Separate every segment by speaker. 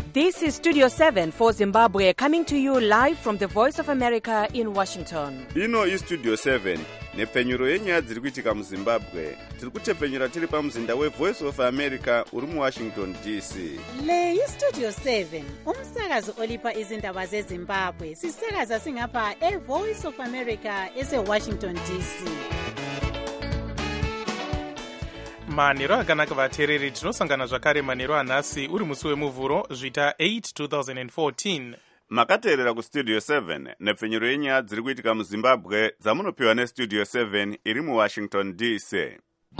Speaker 1: This is Studio 7 for Zimbabwe, coming to you live from the Voice of America in Washington.
Speaker 2: Ino is Studio 7, nepfenyuro yenyaya dziri kuitika muZimbabwe. Tiri kutepfenyura tiri pamuzinda weVoice of America uri muWashington DC.
Speaker 3: Le iStudio 7, umsakazo olipa izindaba zeZimbabwe. Sisakaza singapha eVoice of America eseWashington DC.
Speaker 4: manheru akanaka vateereri, tinosangana zvakare manheru anhasi uri musi wemuvhuro zvita 8 2014.
Speaker 2: Makateerera kuStudio 7 nepfenyuro yenyaya dziri kuitika muZimbabwe dzamunopiwa neStudio 7 iri muWashington DC.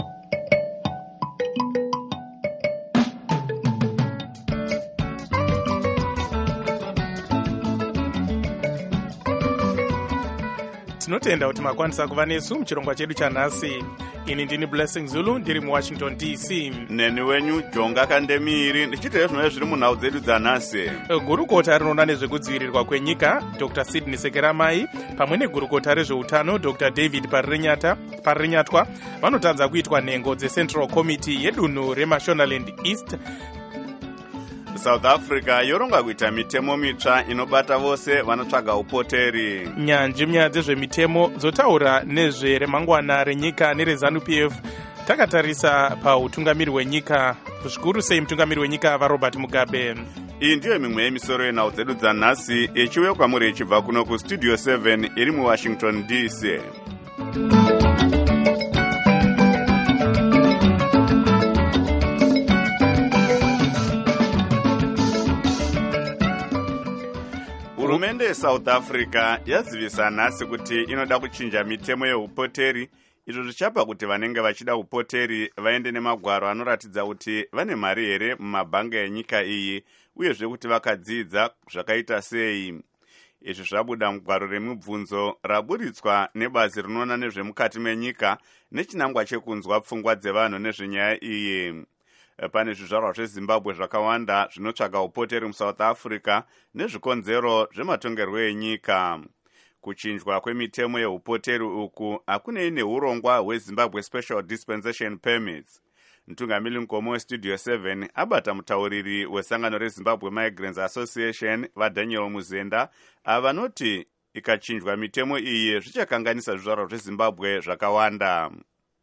Speaker 4: Tinotenda kuti makwanisa kuva nesu muchirongwa chedu chanhasi. Ini ndini Blessing Zulu ndiri muWashington DC.
Speaker 2: Neni wenyu Jonga Kandemiri ndichiteera zvinova zviri munhau dzedu dzanhasi.
Speaker 4: Gurukota rinoona nezvekudzivirirwa kwenyika Dr. Sydney Sekeramai pamwe negurukota rezveutano Dr. David Parinyatwa vanotadza kuitwa nhengo dzeCentral Committee yedunhu reMashonaland East.
Speaker 2: South Africa yoronga kuita mitemo mitsva inobata vose vanotsvaga upoteri.
Speaker 4: Nyanzvi munyaya dzezvemitemo dzotaura nezveremangwana renyika nereZANU-PF. Takatarisa pautungamiri hwenyika, zvikuru sei mutungamiri wenyika vaRobert Mugabe.
Speaker 2: Iyi ndiyo mimwe yemisoro yenhau dzedu dzanhasi ichiuya kwamuri ichibva kuno kuStudio 7 iri muWashington DC. Hurumende yeSouth Africa yazivisa nhasi kuti inoda kuchinja mitemo yeupoteri, izvo zvichapa kuti vanenge vachida upoteri vaende nemagwaro anoratidza kuti vane mari here mumabhanga enyika iyi, uyezve kuti vakadzidza zvakaita sei. Izvi zvabuda mugwaro remibvunzo raburitswa nebazi rinoona nezvemukati menyika nechinangwa chekunzwa pfungwa dzevanhu nezvenyaya iyi. Pane zvizvarwa zveZimbabwe zvakawanda zvinotsvaga upoteri muSouth Africa nezvikonzero zvematongerwo enyika. Kuchinjwa kwemitemo yeupoteri uku hakunei neurongwa hweZimbabwe Special Dispensation Permits. Mtungamiri mukoma weStudio 7 abata mutauriri wesangano reZimbabwe Migrants Association vaDaniel Muzenda vanoti ikachinjwa mitemo iyi zvichakanganisa zvizvarwa zveZimbabwe zvakawanda.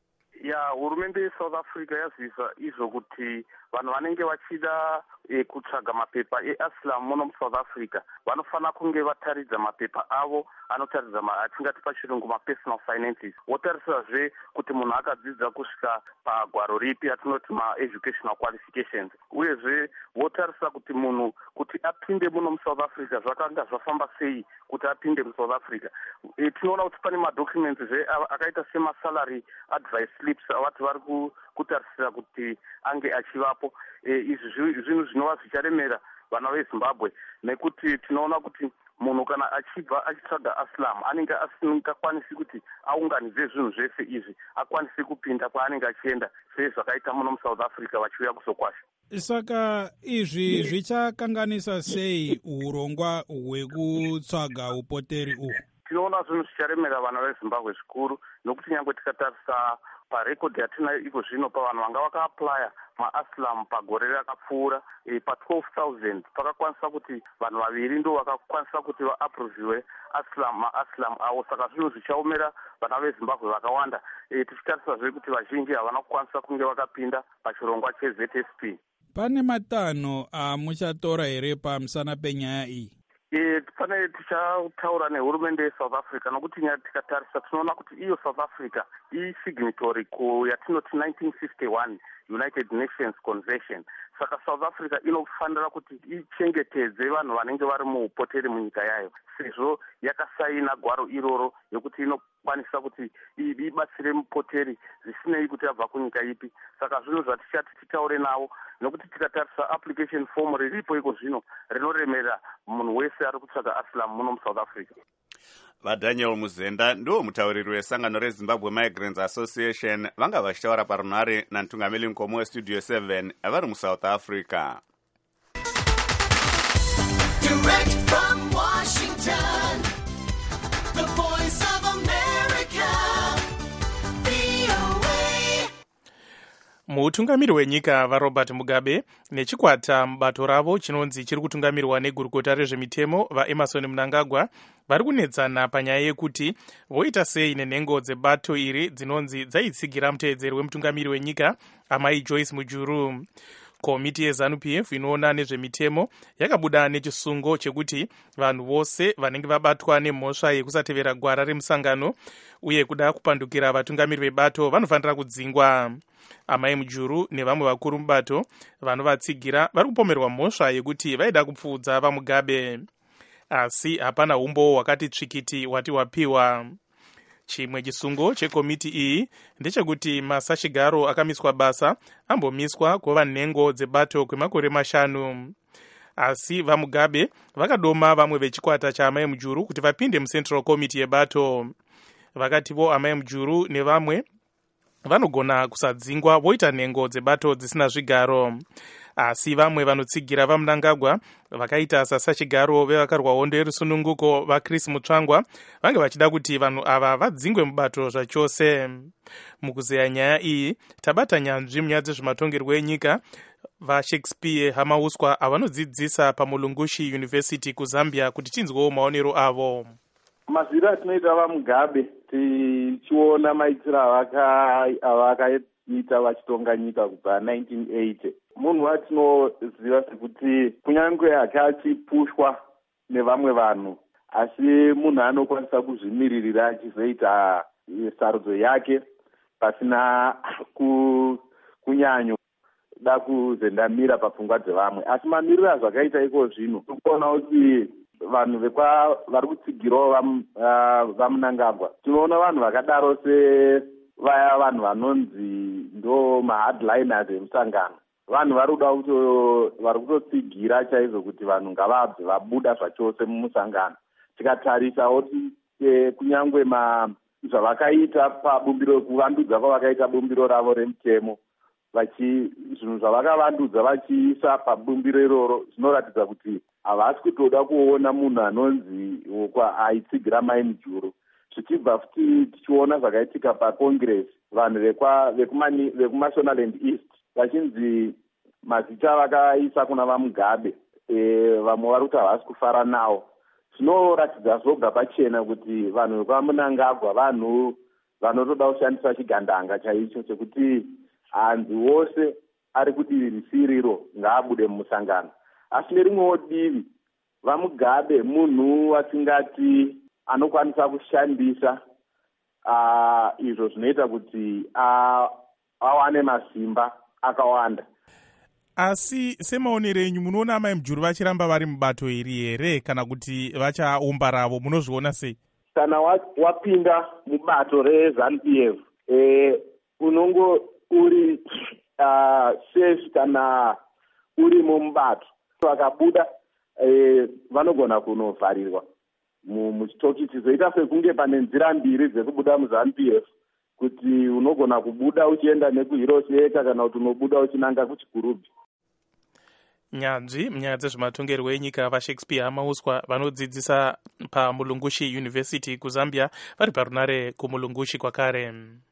Speaker 5: Hurumende yeSouth Africa yazivisa izvo kuti vanhu vanenge vachida kutsvaga mapepa eAsylum muno muSouth Africa vanofana kunge vataridza mapepa avo anotaridza atingati pachirungu mapersonal finances. Wotarisazve kuti munhu akadzidza kusvika pagwaro ripi atinoti educational qualifications. Uyezve wotarisa kuti munhu kuti apinde muno muSouth Africa zvakanga zvafamba sei kuti apinde muSouth Africa. Tinoona kuti pane madocuments akaita semasalary advice slips avati vari kutarisira kuti ange achivapo. Izvi zvinhu zvinova zvicharemera vana veZimbabwe nekuti tinoona kuti munhu kana achibva achitsvaga Asylum anenge asingakwanisi kuti aunganidze zvinhu zvese izvi akwanise kupinda kwaanenge achienda sezvakaita muno muSouth Africa vachiuya kuzokwasha.
Speaker 6: Saka izvi zvichakanganisa sei urongwa hwekutsvaga upoteri uhu?
Speaker 5: Tinoona zvinhu zvicharemera vana veZimbabwe zvikuru nokuti nyangwe tikatarisa parekodhi yatinayo iko zvino pavanhu vanga vakaaplya maAsylum pagore rakapfuura pa12,000 pakakwanisa kuti vanhu vaviri ndo vakakwanisa kuti vaapruviwe maAsylum avo. Saka zvinhu zvichaomera vana veZimbabwe vakawanda. Tichitarisazve kuti vazhinji havana kukwanisa kunge vakapinda pachirongwa cheZSP.
Speaker 6: Pane matanho amuchatora here pamusana penyaya iyi?
Speaker 5: Pane tichataura nehurumende yeSouth Africa nokuti nyaya tikatarisa tinoona kuti iyo South Africa isignatory yatinoti 1951 United Nations Convention. Saka South Africa inofanira kuti ichengetedze vanhu vanenge vari muupoteri munyika yayo, sezvo yakasaina gwaro iroro yokuti inokwanisa kuti ibatsire mupoteri zvisinei kuti abva kunyika ipi. Saka zvinhu zvatichati titaure navo nokuti tikatarisa application form riripo iko zvino rinoremera munhu wese ari kutsvaga Asylum muno muSouth Africa.
Speaker 2: VaDaniel Muzenda ndiwo mutauriri wesangano reZimbabwe Migrants Association vanga vachitaura parunhare nantungamiri mukoma weStudio 7 vari muSouth Africa.
Speaker 7: Direct from Washington, the Voice of America, VOA.
Speaker 4: mutungamiri wenyika vaRobert Mugabe nechikwata mubato ravo chinonzi chiri kutungamirwa negurukota rezvemitemo vaEmerson Mnangagwa vari kunetsana panyaya yekuti voita sei nenhengo dzebato iri dzinonzi dzaitsigira muteedzeri wemutungamiri wenyika amai Joyce Mujuru. Komiti yeZANU-PF inoona nezvemitemo yakabuda nechisungo chekuti vanhu vose vanenge vabatwa nemhosva yekusatevera gwara remusangano uye kuda kupandukira vatungamiri vebato vanofanira kudzingwa. Amai Mujuru nevamwe vakuru mubato vanovatsigira vari kupomerwa mhosva yekuti vaida kupfuudza vaMugabe, asi hapana umbo hwakati tsvikiti hwati hwapiwa. Chimwe chisungo chekomiti iyi ndechekuti masachigaro akamiswa basa ambomiswa kuva nhengo dzebato kwemakore 5, asi vaMugabe vakadoma vamwe vechikwata chaamai Mujuru kuti vapinde muCentral Committee yebato. Vakativo amai Mujuru nevamwe vanogona kusadzingwa voita nhengo dzebato dzisina zvigaro, asi vamwe vanotsigira vaMnangagwa vakaita sasachigaro vevakarwa hondo yerusununguko vaChris Mutsvangwa vange vachida kuti vanhu ava vadzingwe mubato zvachose. Mukuzeya nyaya iyi tabata nyanzvi munyaya dzezvematongerwo enyika vaShakespeare Hamauswa avanodzidzisa paMulungushi University kuZambia kuti tinzwewo maonero avo.
Speaker 8: Maziro atinoita vaMugabe tichiona maitiro avakaita vachitonga nyika kubva 1980, munhu watinoziva sekuti kunyange akachipushwa nevamwe vanhu asi munhu anokwanisa kuzvimiririra achizoita sarudzo yake pasina kunyanyo da kuzendamira papfungwa dzevamwe. Asi mamiriro azvakaita iko zvino tikuona kuti vanhu vari kutsigirawo vaMnangagwa, tinoona vanhu vakadaro sevaya vanhu vanonzi ndo mahardliners emusangano. Vanhu vari kutotsigira chaizvo kuti vanhu ngavabve vabuda zvachose mumusangano. Tikatarisawo kunyange zvavakaita pabumbiro, kuvandudza kwavakaita bumbiro ravo remutemo, zvinhu zvavakavandudza vachiisa pabumbiro iroro zvinoratidza kuti havasi kutoda kuona munhu anonzi aitsigira mai Mujuru. Zvichibva futi tichiona zvakaitika paCongress, vanhu vekuMashonaland East vachinzi mazita vakaisa kuna vaMugabe, vamwe vari kuti havasi kufara nawo. Zvinoratidza zvoga pachena kuti vanhu vekwaMnangagwa vanhu vanotoda kushandisa chigandanga chaicho chekuti hanzi wose ari kudivi risiriro ngaabude mumusangano. Asi nerimwewo divi vaMugabe munhu watingati anokwanisa kushandisa izvo zvinoita kuti awane masimba akawanda.
Speaker 6: Asi semaonero enyu munoona amai Mujuru vachiramba vari mubato iri here kana kuti vachaumba ravo, munozviona sei?
Speaker 8: Kana wapinda mubato reZANU-PF unongo uri safe kana uri mubato, vakabuda vanogona kunovharirwa muchitokisi. Zoita sekunge pane nzira mbiri dzekubuda muZANU-PF, kuti unogona kubuda uchienda nekuHiroseka kana kuti unobuda uchinanga kuchikurubhi.
Speaker 4: Nyanzvi munyaya dzezvematongerwo enyika vaShakespeare Hamauswa vanodzidzisa paMulungushi University kuZambia vari parunare kuMulungushi kwakare.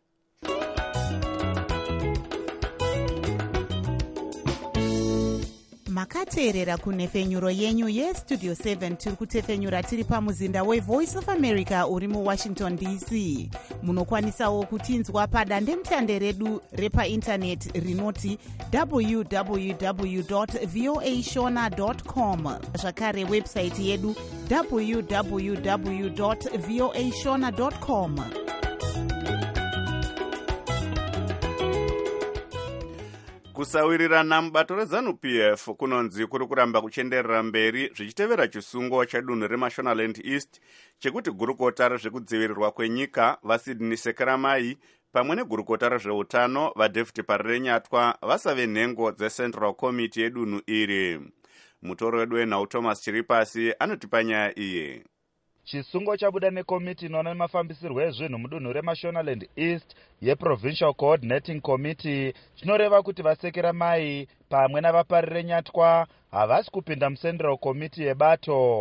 Speaker 3: makateerera kunhefenyuro yenyu yestudio 7 tiri kutefenyura tiri pamuzinda weVoice of America uri muWashington DC. Munokwanisawo kutinzwa padandemutande redu repaindaneti rinoti www.voashona.com, zvakare website yedu www.voashona.com.
Speaker 2: Kusawirirana mubato reZANU-PF kunonzi kuri kuramba kuchenderera mberi zvichitevera chisungo chedunhu reMashonaland East chekuti gurukota rezvekudzivirirwa kwenyika vaSydney Sekeramai pamwe negurukota rezveutano vaDavid Parirenyatwa vasave nhengo dzeCentral Committee yedunhu iri. Mutoro wedu wenhau Thomas Chiripasi anotipa nyaya iyi.
Speaker 9: Chisungo chabuda nekomiti inoona nemafambisirwo ezvinhu mudunhu reMashonaland East yeProvincial Coordinating Committee chinoreva kuti vaSekeramai pamwe navaParirenyatwa havasi kupinda muCentral Committee yebato.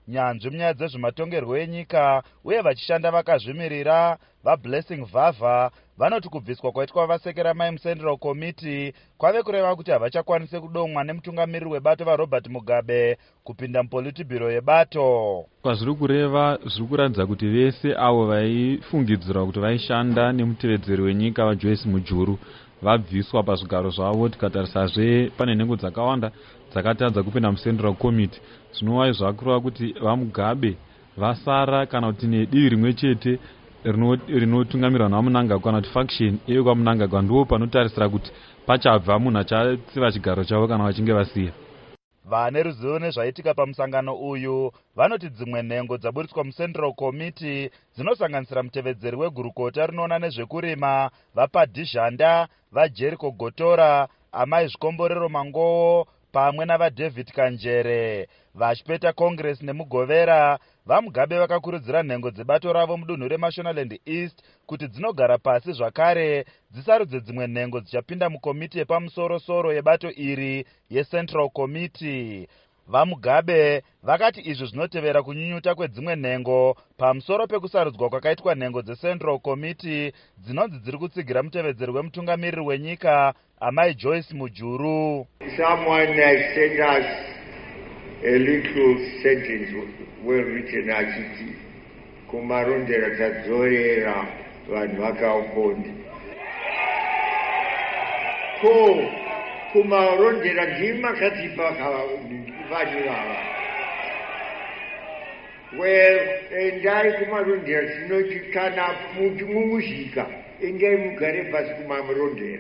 Speaker 9: nyanzvi munyaya dzezvematongerwo enyika uye vachishanda vakazvimirira vablessing vhavha vanoti kubviswa kwaitwa vasekeramai mucentral committee kwave kureva kuti havachakwanisi kudomwa nemutungamiriri webato varobert mugabe kupinda mupolitibhiro yebato.
Speaker 10: Kwazviri kureva zviri kuratidza kuti vese avo vaifungidzirwa kuti vaishanda nemutevedzeri wenyika vaJoyce Mujuru vabviswa pazvigaro zvavo. Tikatarisazve pane nhengo dzakawanda dzakatadza kupinda mucentral committee, zvinova zvakureva kuti vaMugabe vasara kana kuti nedivi rimwe chete rinotungamirwa naMunangagwa kana kuti faction iyo kwaMunangagwa ndiwo panotarisira kuti pachabva munhu achatsiva chigaro chavo kana vachinge vasiya.
Speaker 9: Vane ruzivo nezvaitika pamusangano uyu vanoti dzimwe nhengo dzaburitswa mucentral committee dzinosanganisira mutevedzeri wegurukota rinoona nezvekurima vapadhizhanda, vaJericho Gotora, amai Zvikomborero Mangowo pamwe navaDavid Kanjere. Vachipeta Congress nemugovera, vaMugabe vakakurudzira nhengo dzebato ravo mudunhu reMashonaland East kuti dzinogara pasi zvakare dzisarudze dzimwe nhengo dzichapinda mukomiti yepamusoro-soro yebato iri yeCentral Committee. VaMugabe vakati izvi zvinotevera kunyunyuta kwedzimwe nhengo pamusoro pekusarudzwa kwakaitwa nhengo dzeCentral Committee dzinonzi dziri kutsigira mutevedzeri wemutungamiriri wenyika amai Joyce Mujuru.
Speaker 11: Someone has sent us a little sentence well written achiti kumarondera tadzorera vanhu vakaukonda. Ko kumarondera ndimakatipa vanhu vava. Well, endai kumarondera tinoti kana mumusvika endai mugare pasi kumarondera.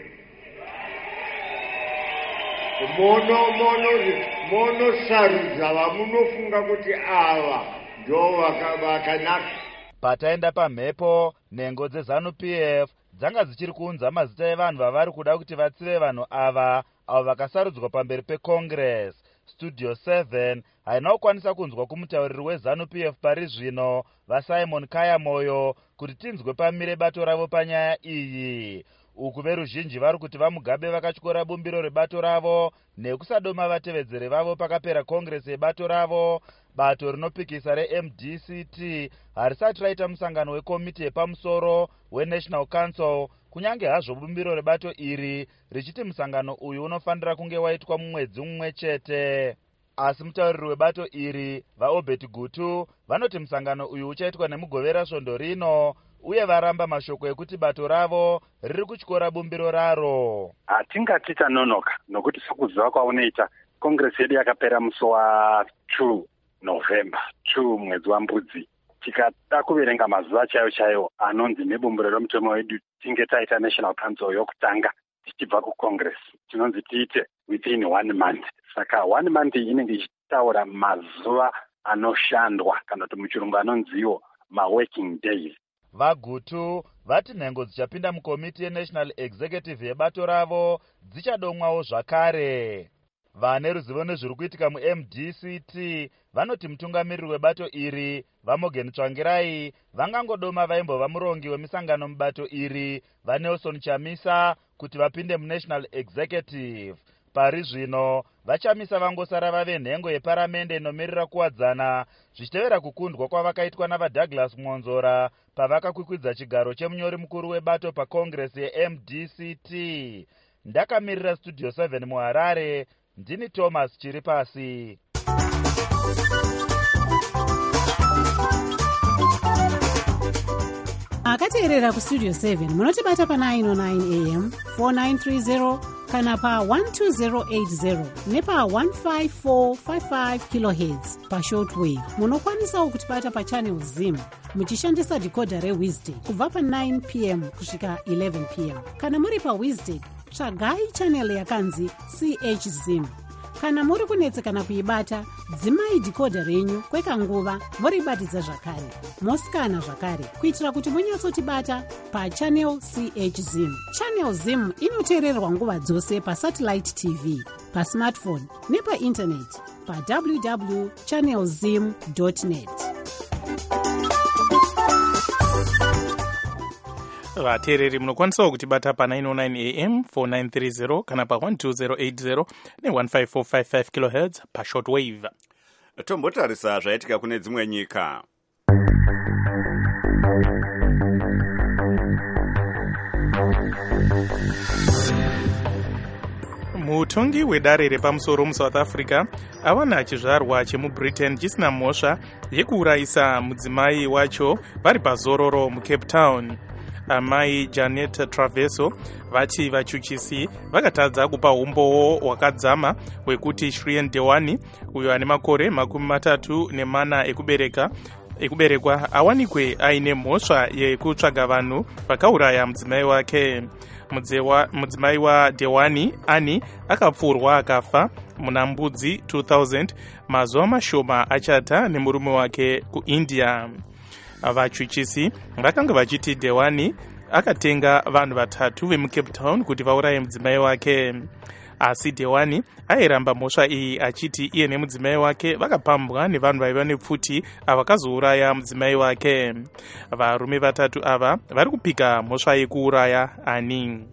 Speaker 11: Monosarudza vamunofunga kuti ava ndo vakanaka.
Speaker 9: Pataenda pamhepo, nhengo dzeZANU-PF dzanga dzichiri kuunza mazita evanhu vavari kuda kuti vatsive vanhu ava avo vakasarudzwa pamberi peCongress. Studio 7 haina kukwanisa kunzwa kumutauriri weZANU-PF pari zvino vaSimon Kayamoyo kuti tinzwe pamire bato ravo panyaya iyi. Uku veruzhinji vari kuti vaMugabe vakatyora bumbiro rebato ravo nekusadoma vatevedzeri vavo pakapera Congress yebato ravo. Bato rinopikisa reMDCT harisati raita musangano wekomiti yepamusoro weNational Council, kunyange hazvo bumbiro rebato iri richiti musangano uyu unofanira kunge waitwa mumwedzi mumwe chete. Asi mutauriri webato iri vaObert Gutu vanoti musangano uyu uchaitwa nemugovera svondo rino uye varamba mashoko ekuti bato ravo riri kutyora bumbiro raro.
Speaker 12: Hatingati tanonoka nokuti sokuziva kwaunoita Congress yedu yakapera musi wa2 November 2 mwedzi wambudzi. Tikada kuverenga mazuva chaiwo anonzi nebumbiro romutemo wedu tinge taita National Council yokutanga tichibva kuCongress tinonzi tiite within 1 month. Saka 1 month inenge ichitaura mazuva anoshandwa kana kuti muchirungu anonziwo ma-working days.
Speaker 9: VaGutu vati nhengo dzichapinda mukomiti yeNational Executive yebato ravo dzichadomwawo zvakare. Vane ruzivo nezviri kuitika muMDCT vanoti mutungamiriri webato iri vaMorgan Tsvangirai vangangodoma vaimbova murongi wemisangano mubato iri vaNelson Chamisa kuti vapinde muNational Executive. Pari zvino vachamisa vangosara vave nhengo yeparamende inomirira kuwadzana zvichitevera kukundwa kwavakaitwa navaDouglas Mwonzora pavakakwikwidza chigaro chemunyori mukuru webato paCongress yeMDCT. Ndakamirira Studio 7 muHarare, ndini Thomas Chiripasi.
Speaker 13: Akateerera kuStudio 7 munotibata pa 909 AM 4930 kana pa 12080 nepa 15455 kHz pa shortwave. Munokwanisawo kutibata pa channel Zim muchishandisa decoder reWiztech kubva pa 9 PM kusvika 11 PM. Kana muri pa Wiztech, tsvagai channel yakanzi CH Zim. Kana muri kunetsekana kuibata, dzimai decoder renyu kwekanguva moribatidza zvakare. Moskana zvakare kuitira kuti munyatsotibata pa channel CH Zim. Channel Zim inoteererwa nguva dzose pa satellite TV, pa smartphone nepa internet pa www.channelzim.net.
Speaker 4: vateereri munokwanisawo kutibata pa 909 AM 4930 kana pa 12080 ne 15455 kHz pa shortwave.
Speaker 2: Tombotarisa zvaitika kune dzimwe nyika.
Speaker 4: mutongi wedare repamusoro muSouth Africa awana chizvarwa chemuBritain chisina mhosva yekuurayisa mudzimai wacho vari pazororo muCape Town. Amai Janet Traveso vati vachuchisi vakatadza kupa umbowo hwakadzama hwekuti Shrien Dewani uyo ane makore 34 ekuberekwa awanikwe aine mhosva yekutsvaga vanhu vakauraya mudzimai wake. Mudzimai waDewani Ani akapfurwa akafa muna Mbudzi 2000 mazuva mashoma achata nemurume wake kuIndia. Vachuchisi vakanga vachiti Dewani akatenga vanhu vatatu vemuCape Town kuti vauraye mudzimai wake, asi Dewani airamba mhosva iyi achiti iye nemudzimai wake vakapambwa nevanhu vaiva nepfuti avakazouraya mudzimai wake. Varume vatatu ava vari kupika mhosva yekuuraya Ani.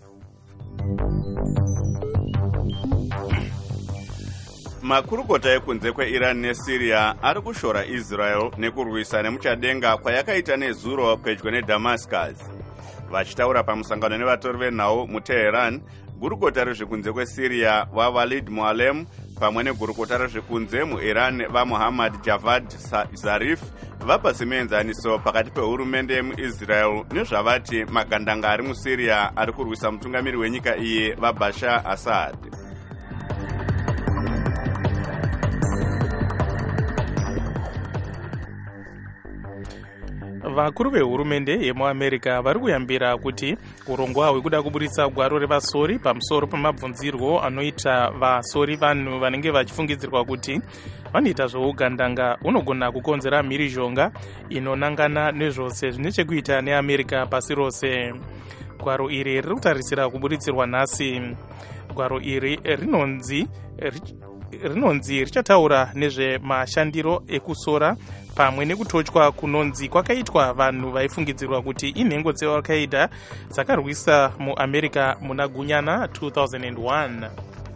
Speaker 2: Makurukota ekunze kweIran neSyria ari kushora Israel nekurwisa nemuchadenga kwayakaita nezuro pedyo neDamascus. Vachitaura pamusangano nevatori venhau muTehran, gurukota rezvekunze kweSyria vaWalid Mualem pamwe negurukota rezvekunze muIran vaMuhammad Javad Zarif vapa semuenzaniso pakati pehurumende yemuIsrael nezvavati magandanga ari muSyria ari kurwisa mutungamiri wenyika iyi vaBashar Assad.
Speaker 4: Vakuru vehurumende yemuAmerica vari kuyambira kuti urongwa hwekuda kuburitsa gwaro revasori pamusoro pemabvunzirwo anoita vasori vanhu vanenge vachifungidzirwa kuti vanoita zvougandanga unogona kukonzera mhirizhonga inonangana nezvose zvine chekuita neAmerica pasi rose. Gwaro iri riri kutarisira kuburitsirwa nhasi. Gwaro iri rinonzi richataura nezvemashandiro ekusora pamwe nekutochwa kunonzi kwakaitwa vanhu vaifungidzirwa kuti inhengo dzeAl-Qaeda dzakarwisa muAmerica muna Gunyana 2001.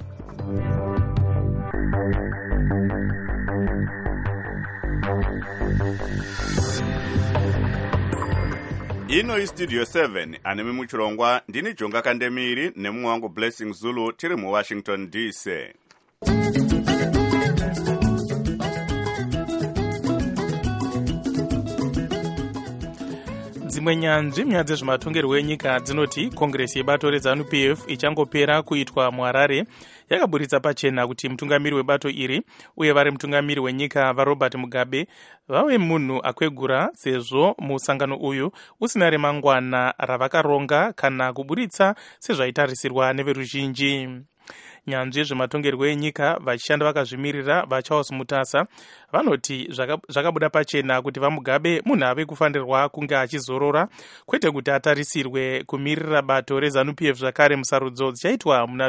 Speaker 2: Ino iStudio 7 anemi muchirongwa ndini Jonga Kandemiri nemumwe wangu Blessing Zulu tiri muWashington DC.
Speaker 4: Dzimwe nyanzvi munyaya dzezvematongerwo enyika dzinoti Kongresi yebato reZANU-PF ichangopera kuitwa muHarare yakaburitsa pachena kuti mutungamiri webato iri uye vari mutungamiri wenyika vaRobert Mugabe vave munhu akwegura sezvo musangano uyu usina remangwana ravakaronga kana kuburitsa sezvaitarisirwa neveruzhinji. Nyanzvi yezvematongerwo enyika vachishanda vakazvimirira vaCharles Mutasa vanoti zvakabuda pachena kuti vaMugabe munhu ave kufanirwa kunge achizorora kwete kuti atarisirwe kumirira bato reZANU-PF zvakare musarudzo dzichaitwa muna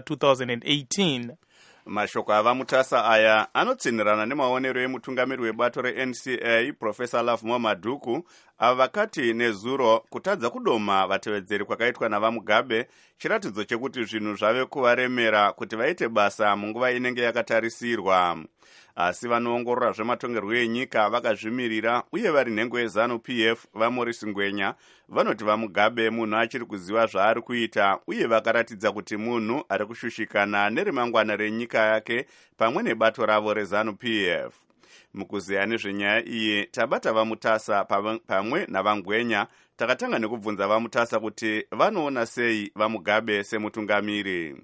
Speaker 4: 2018.
Speaker 2: Mashoko avaMutasa aya anotsinirana nemaonero emutungamiri webato reNCA Professor Love Maduku ava vakati nezuro kutadza kudoma vatevedzeri kwakaitwa navaMugabe chiratidzo chekuti zvinhu zvave kuvaremera kuti vaite basa munguva inenge yakatarisirwa. Asi vanoongorora zvematongerwo enyika vakazvimirira uye vari nhengo yeZANU-PF vaMorris Ngwenya vanoti vaMugabe munhu achiri kuziva zvaari kuita uye vakaratidza kuti munhu ari kushushikana neremangwana renyika yake pamwe nebato ravo reZANU-PF. Mukuziya nezvenyaya iyi tabata vaMutasa pamwe navaNgwenya takatanga nekubvunza vaMutasa kuti vanoona sei vaMugabe semutungamiri.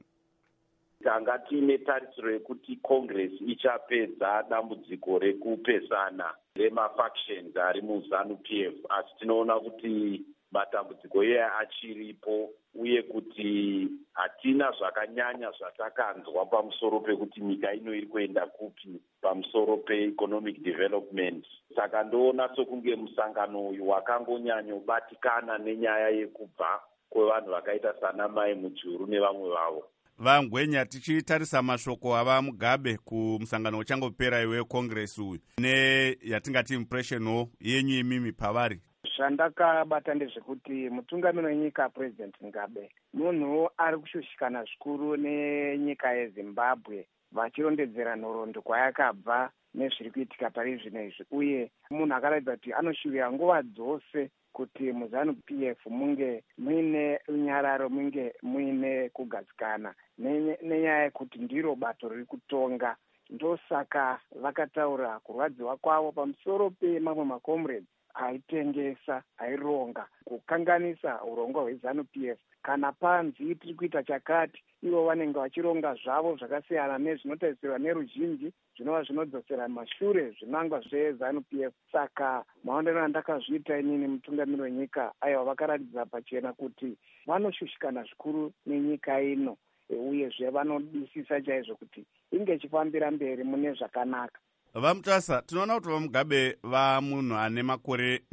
Speaker 8: Tanga tiine tarisiro yekuti Congress ichapedza dambudziko rekupesana remafactions ari muZANU-PF, asi tinoona kuti matambudziko iye achiripo uye kuti hatina zvakanyanya zvatakanzwa pamusoro pekuti nyika ino iri kuenda kupi pamusoro peeconomic development. Saka ndoona sokunge musangano uyu wakangonyanyobatikana nenyaya yekubva kwevanhu vakaita sana Mai Mujuru nevamwe vavo.
Speaker 2: VaNgwenya, tichitarisa mashoko avaMugabe kumusangano uchangopera weCongress uyu neyatingati impression yenyu imimi pavari.
Speaker 14: Zvandakabata ndezvekuti mutungamiri wenyika President Mugabe munhu ari kushushikana zvikuru nenyika yeZimbabwe vachirondedzera nhoroondo kwayakabva nezviri kuitika pari zvino izvi, uye munhu akaratidza kuti anoshuvira nguva dzose kuti muzanu PF munge muine runyararo, munge muine kugadzikana nenyaya yekuti ndiro bato riri kutonga. Ndosaka vakataura kurwadziwa kwavo pamusoro pemamwe makomrades aitengesa, aironga, kukanganisa urongwa hwezanu PF. Kana panzi tiri kuita chakati, ivo vanenge vachironga zvavo zvakasiyana nezvinotarisirwa neruzhinji, zvinova zvinodzosera mashure zvinangwa zvezanu PF. Saka maondero andakazviita inini mutungamiri wenyika, aiwa vakaratidza pachena kuti vanoshushikana zvikuru nenyika ino, uyezve vanodisisa chaizvo kuti inge ichifambira mberi mune zvakanaka.
Speaker 2: Vamutasa, tinoona kuti vamugabe vamunhu ane makore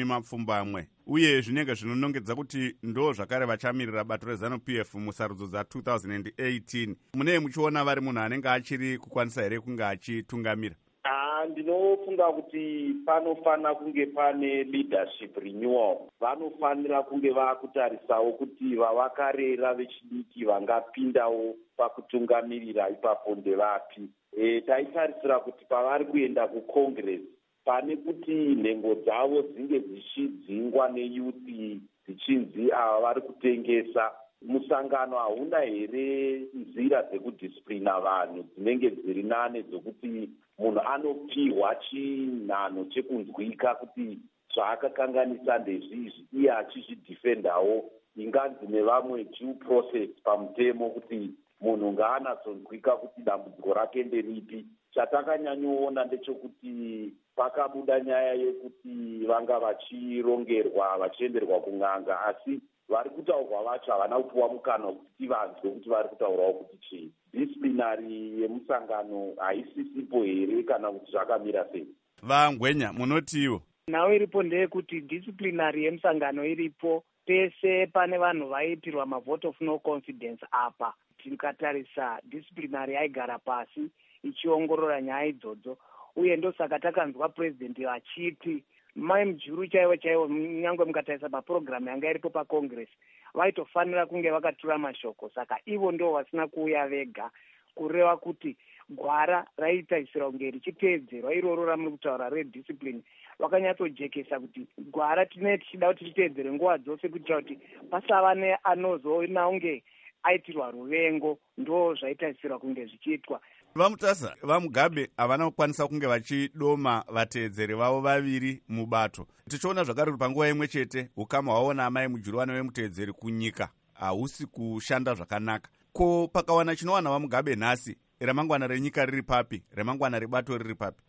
Speaker 2: 20, uye zvinenge zvinonongedza kuti ndo zvakare vachamirira bato rezanu PF musarudzo dza 2018. Munee muchiona vari munhu anenge achiri kukwanisa here kunge achitungamira?
Speaker 8: Ndinofunga kuti panofana kunge pane leadership renewal. Vanofanira kunge vakutarisawo kuti vavakarera vechidiki vangapindawo pakutungamirira ipapo ndevapi. Taitarisira kuti pavari kuenda kucongress pane kuti nhengo dzavo dzinge dzichidzingwa neyuthi dzichinzi ava vari kutengesa. Musangano hauna here nzira dzekudisciplina vanhu dzinenge dziri nane dzokuti munhu anopihwa chinhano chekunzwika kuti zvaakakanganisa ndezvizvi, iye achizvidhifendawo, inganzi nevamwe due process pamutemo kuti munhu ngaanatsonzwika kuti dambudziko rake nderipi. Chatakanyanyoona ndechekuti pakabuda nyaya yekuti vanga vachirongerwa vachienderwa kun'anga, asi vari kutaurwa vacho havana kupiwa mukana wekuti vanzwe kuti vari kutaurawo kuti chii. Disciplinary yemusangano haisisipo here kana kuti zvakamira sei?
Speaker 2: Vangwenya, munotiwo?
Speaker 14: Nhau iripo ndeyekuti disciplinary yemusangano iripo pese pane vanhu vaitirwa mavote of no confidence. Apa tikatarisa disciplinary aigara pasi ichiongorora nyaya idzodzo, uye ndosaka takanzwa president achiti mai mujuru chaivo nyangwe mukatarisa papurogiramu yanga iripo pacongress vaitofanira kunge vakatura mashoko. Saka ivo ndo vasina kuuya vega, kureva kuti gwara raitarisira kunge richiteedzerwa iroro ramuri kutaura rediscipline. Vakanyattojekesa kuti gwara tinee tichida kuti titeedzere nguva dzose kuitira kuti pasava neanozoona unge aitirwa ruvengo, ndo zvaitarisirwa kunge zvichiitwa.
Speaker 2: Vamutasa, vamugabe havana kukwanisa kunge vachidoma vateedzeri vavo vaviri mubato. Tichiona zvakare kuti panguva imwe chete ukama hwaona amai mujurwana wemuteedzeri kunyika hahusi kushanda zvakanaka. Ko pakawana chinowana vamugabe nhasi, ramangwana renyika riri papi, ramangwana rebato riri papi?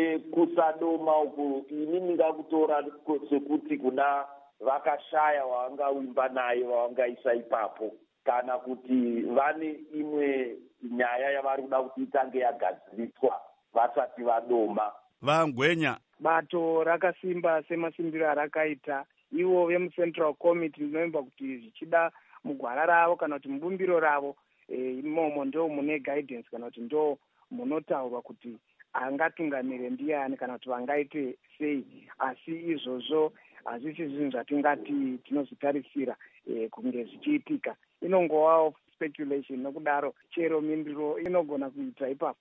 Speaker 8: Kusadoma uku ini ndingakutora sekuti kuna vakashaya wavangawimba naye vavangaisa ipapo, kana kuti vane imwe nyaya yavari kuda kuti itange yagadziriswa vasati vadoma.
Speaker 2: Vangwenya,
Speaker 14: bato rakasimba semasimbiro arakaita ivo vemucentral committee, ndinoimba kuti zvichida mugwara ravo kana kuti mubumbiro ravo, imomo ndo mune guidance kana kuti ndo munotaurwa kuti angatungamire ndiani kana kuti vangaite sei. Asi izvozvo hazvisi zvinhu zvatingati tinozvitarisira kunge zvichiitika, inongovawo speculation. Nokudaro chero mimbiro inogona kuita ipapo.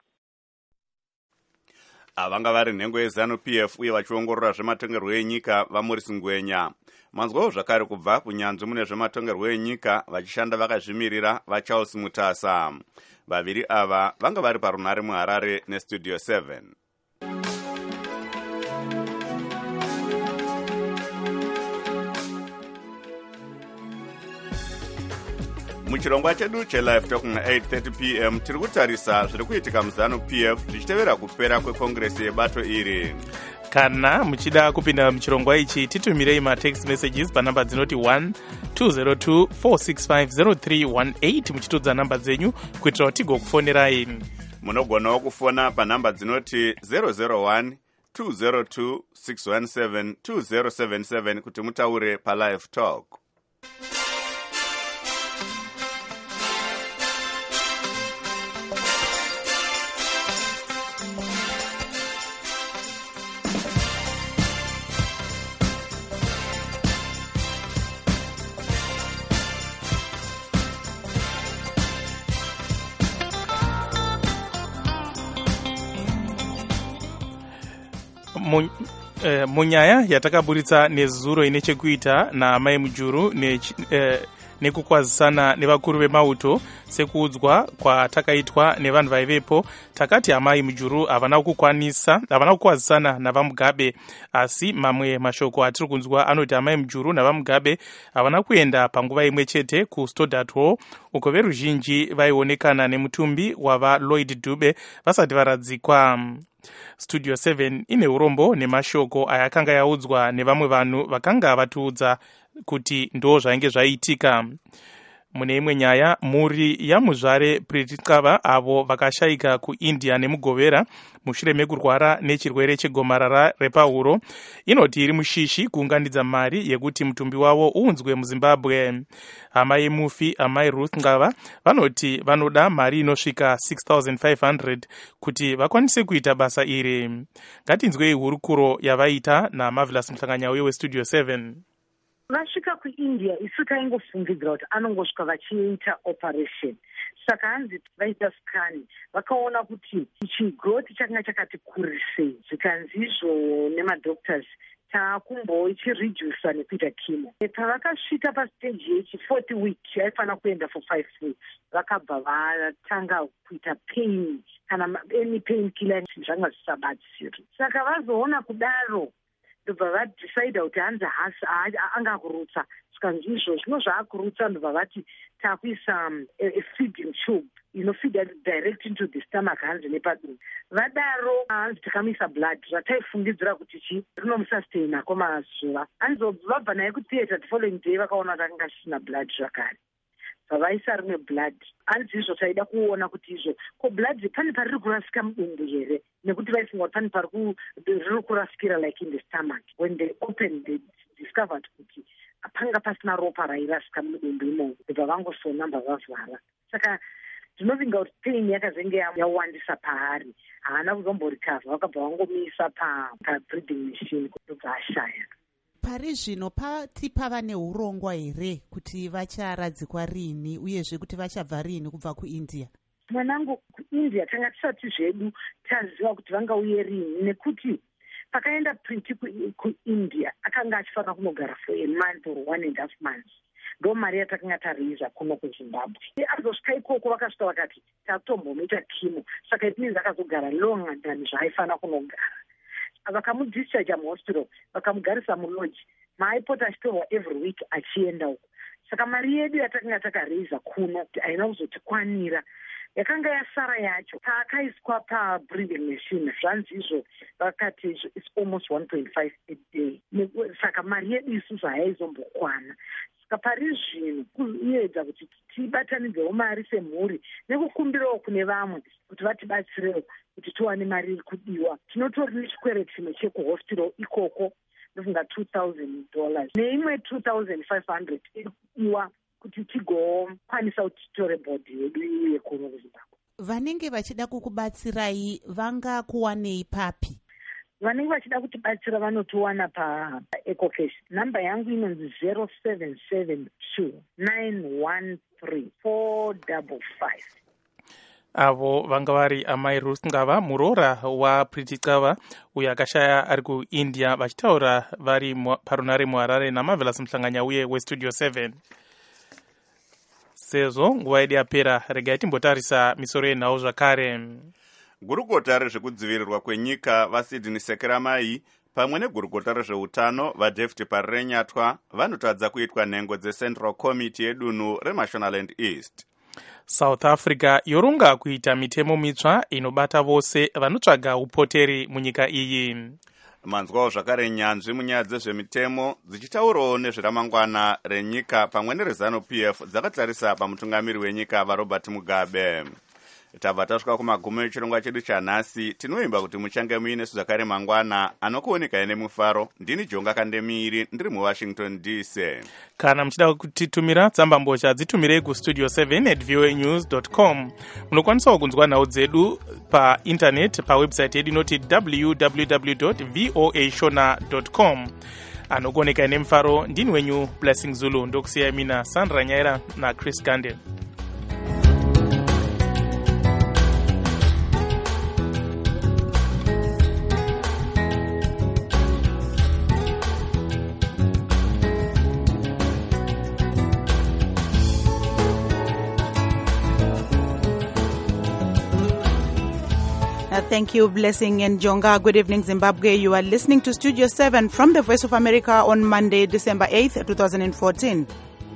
Speaker 2: Vanga vari nhengo yezanu PF uye vachiongorora zvematongerwo enyika vaMorris Ngwenya. Manzwawo zvakare kubva kunyanzvi mune zvematongerwo enyika vachishanda vakazvimirira vaCharles Mutasa. Vaviri ava vanga vari parunhare muHarare neStudio 7. Muchirongwa chedu chelive talk na 8:30 p.m. tiri kutarisa zviri kuitika muzanu PF zvichitevera kupera kwekongresi yebato iri.
Speaker 4: Kana muchida kupinda muchirongwa ichi titumirei matext messages panamba dzinoti 1202465038 muchitudza namba dzenyu kuitira kuti tigokufonerai.
Speaker 2: Munogonawo kufona panamba dzinoti 001 202 617 2077 kuti mutaure palive talk.
Speaker 4: munyaya yatakaburitsa nezuro ine chekuita naamai mujuru nekukwazisana nevakuru vemauto sekuudzwa kwatakaitwa nevanhu vaivepo, takati amai mujuru havana kukwazisana navamugabe, asi mamwe mashoko atiri kunzwa anoti amai mujuru navamugabe havana kuenda panguva imwe chete kustoddart hall, uko veruzhinji vaionekana nemutumbi wava Lloyd Dube vasati varadzikwa. Studio 7 ine urombo nemashoko ayakanga yaudzwa nevamwe vanhu vakanga vatiudza kuti ndo zvainge zvaiitika. Mune imwe nyaya, mhuri yamuzvare Pritikava avo vakashayika kuIndia nemugovera mushure mekurwara nechirwere chegomarara repahuro inoti iri mushishi kuunganidza mari yekuti mutumbi wavo uunzwe muZimbabwe. Hama yemufi amai Ruth Ngava vanoti vanoda mari inosvika 6,500 kuti vakwanise kuita basa iri. Ngatinzwei hurukuro yavaita naMarvelous Mhlanganyauye weStudio 7.
Speaker 15: Vasvika kuIndia isu taingofungidzira kuti anongosvika vachiita operation, saka hanzi vaita scan vakaona kuti chigoti chakanga chakati kurisei, zvikanzizvo nemadoctors takumbochiredusa nekuita chemo. Pavakasvika pastage yechi 40 week yaifanira kuenda for 5 weeks, vakabva vatanga kuita pain kana any pain killer zvanga zvisabatsiri, saka vazoona kudaro ndobva vadecide kuti hanzi hasi angakurutsa, zvikanzizvo zvino zvaakurutsa ndobva vati takuisa feeding tube inofeeda direct into the stomach hanzi nepadumbu. Vadaro hanzi takamuisa blood zvataifungidzira kuti rinomusustaina kwamazuva, hanzi vabva naye kutheatre the following day vakaona kuti akanga asina blood zvakare, vavaisa rimwe blood. Hanzi izvo taida kuona kuti izvo ko blood pane pariri kurasika mudumbu here, nekuti vaifunga kuti pane pari riri kurasikira like in the stomach. When they opened they discovered kuti panga pasina ropa rairasika mudumbu imomo, ndobva vangosona mbavavhara. Saka ndinovinga kuti pain yakazenge yawandisa paari, haana kuzomborikavha, vakabva vangomisa pabreathing machine ndobva ashaya.
Speaker 3: Pari zvino pati pava neurongwa here kuti vacharadzikwa rini uyezve kuti vachabva rini kubva kuIndia?
Speaker 15: Mwanangu, kuIndia tanga tisati zvedu taziva kuti vangauye rini, nekuti pakaenda Priti kuIndia akanga achifanira kunogara for a month or 1.5 months. Ndo mari yatakanga tariza kuno kuZimbabwe. Azosvika ikoko vakasvika vakati tatombomuita chemo, saka itinezi akazogara longer than zvaaifanira kunogara. Vakamudischarge muhospital vakamugarisa mulodge, maaipota achitorwa every week achienda uko. Saka mari yedu yatakanga takariza kuno haina kuzotikwanira, yakanga yasara yacho taakaiswa pabreathing machine, zvanzizvo vakati it's almost 1.5 a day. Saka mari yedu isusu haizombokwana. Saka pari zvino kuedza kuti tibatanidzewo mari semhuri nekukumbirawo kune vamwe kuti vatibatsirewo kuti tiwane mari iri kudiwa. Tinotori nechikwere chimwe chekuhospital ikoko ndofunga $2,000 neimwe 2,500 iri kudiwa kuti tigokwanisa kuti titore bhodhi yedu yekuno kuZimbabwe.
Speaker 3: Vanenge vachida kukubatsirai vangakuwanei papi?
Speaker 15: Vanenge vachida kutibatsira vanotiwana paEcocash. Namba yangu inonzi 0772913455.
Speaker 4: Avo vanga vari amai Ruth Ngava, murora waPritikava uyo akashaya ari kuIndia, vachitaura vari parunare muHarare naMarvelous Mhlanganyauye weStudio 7. Sezvo nguva yedu yapera, regai timbotarisa misoro yenhau zvakare.
Speaker 2: Gurukota rezvekudzivirirwa kwenyika vaSydney Sekeramai pamwe negurukota rezveutano vaDavid Parrenyatwa vanotadza kuitwa nhengo dzeCentral Committee yedunhu reMashonaland East.
Speaker 4: South Africa yoronga kuita mitemo mitsva inobata vose vanotsvaga upoteri munyika iyi.
Speaker 2: Manzwawo zvakare nyanzvi munyaya dzezvemitemo dzichitaurawo nezveramangwana renyika pamwe nereZANU-PF dzakatarisa pamutungamiri wenyika vaRobert Mugabe. Tabva tasvika kumagumo echirongwa chedu chanhasi. Tinoimba kuti muchange muinesu zvakare mangwana anokuonekai nemufaro. Ndini Jonga Kandemiri ndiri muWashington DC.
Speaker 4: Kana muchida kutitumira tsamba mbozha dzitumirei kustudio 7@voanews.com. Munokwanisawo kunzwa nhau dzedu painternet pawebsite yedu inoti www.voashona.com. Anokuonekai nemufaro ndini wenyu Blessing Zulu, ndokusiyai mina Sandra Nyaira naChris Gande.
Speaker 3: Thank you, Blessing and Jonga. Good evening, Zimbabwe. You are listening to Studio 7 from the Voice of America on Monday, December 8th, 2014.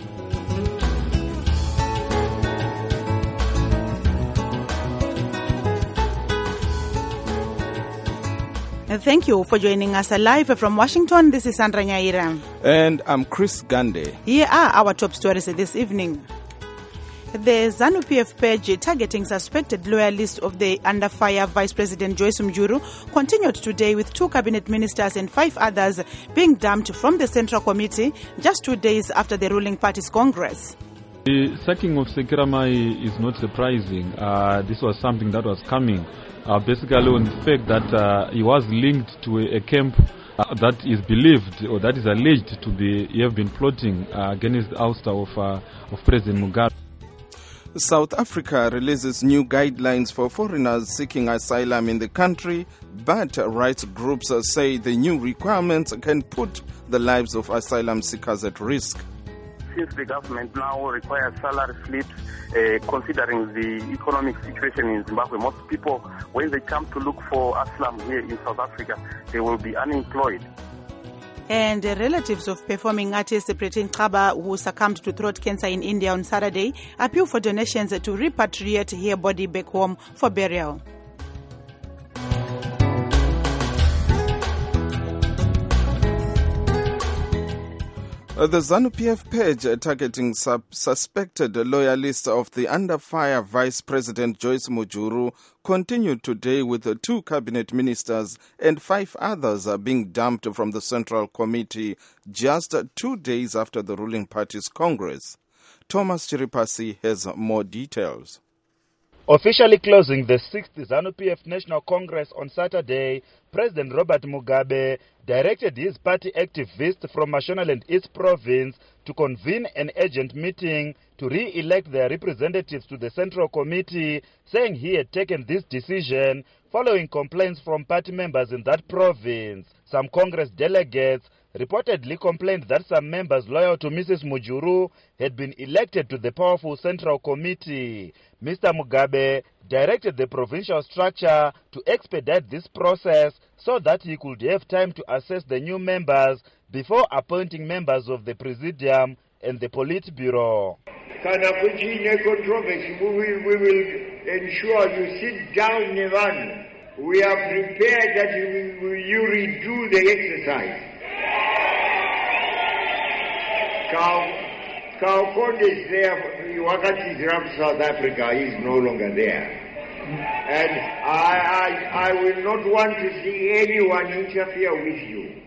Speaker 3: Thank you for joining us live from Washington. This is Sandra Nyaira.
Speaker 16: And I'm Chris Gande.
Speaker 3: Here are our top stories this evening. The ZANU-PF page targeting suspected loyalists of the under fire Vice President Joyce Mujuru continued today with 2 cabinet ministers and 5 others being dumped from the Central Committee just 2 days after the ruling party's Congress.
Speaker 10: The sacking of Sekeramai is not surprising. This was something that was coming. Basically on the fact that he was linked to a camp that is believed or that is alleged to be have been plotting against the ouster of President Mugabe.
Speaker 16: South Africa releases new guidelines for foreigners seeking asylum in the country, but rights groups say the new requirements can put the lives of asylum seekers at risk.
Speaker 5: Since the government now requires salary slips, considering the economic situation in Zimbabwe, most people, when they come to look for asylum here in South Africa, they will be unemployed.
Speaker 3: And relatives of performing artist Preeti Nxaba, who succumbed to throat cancer in India on Saturday, appeal for donations to repatriate her body back home for burial.
Speaker 16: The ZANU-PF page targeting suspected loyalists of the under fire Vice President Joyce Mujuru continued today with 2 cabinet ministers and 5 others being dumped from the Central Committee just 2 days after the ruling party's Congress. Thomas Chiripasi has more details.
Speaker 9: Officially closing the 6th ZANU-PF National Congress on Saturday, President Robert Mugabe directed his party activists from Mashonaland East Province to convene an urgent meeting to re-elect their representatives to the Central Committee, saying he had taken this decision following complaints from party members in that province. Some Congress delegates reportedly complained that some members loyal to Mrs. Mujuru had been elected to the powerful Central Committee. Mr. Mugabe directed the provincial structure to expedite this process so that he could have time to assess the new members before appointing members of the Presidium and the Politburo.
Speaker 11: Kana kuchine controversy, we will ensure you sit down, Nevan. We are prepared that you redo the exercise. Kaukonde is there, Wakati Zram South Africa is no longer there. And I will not want to see anyone interfere with you.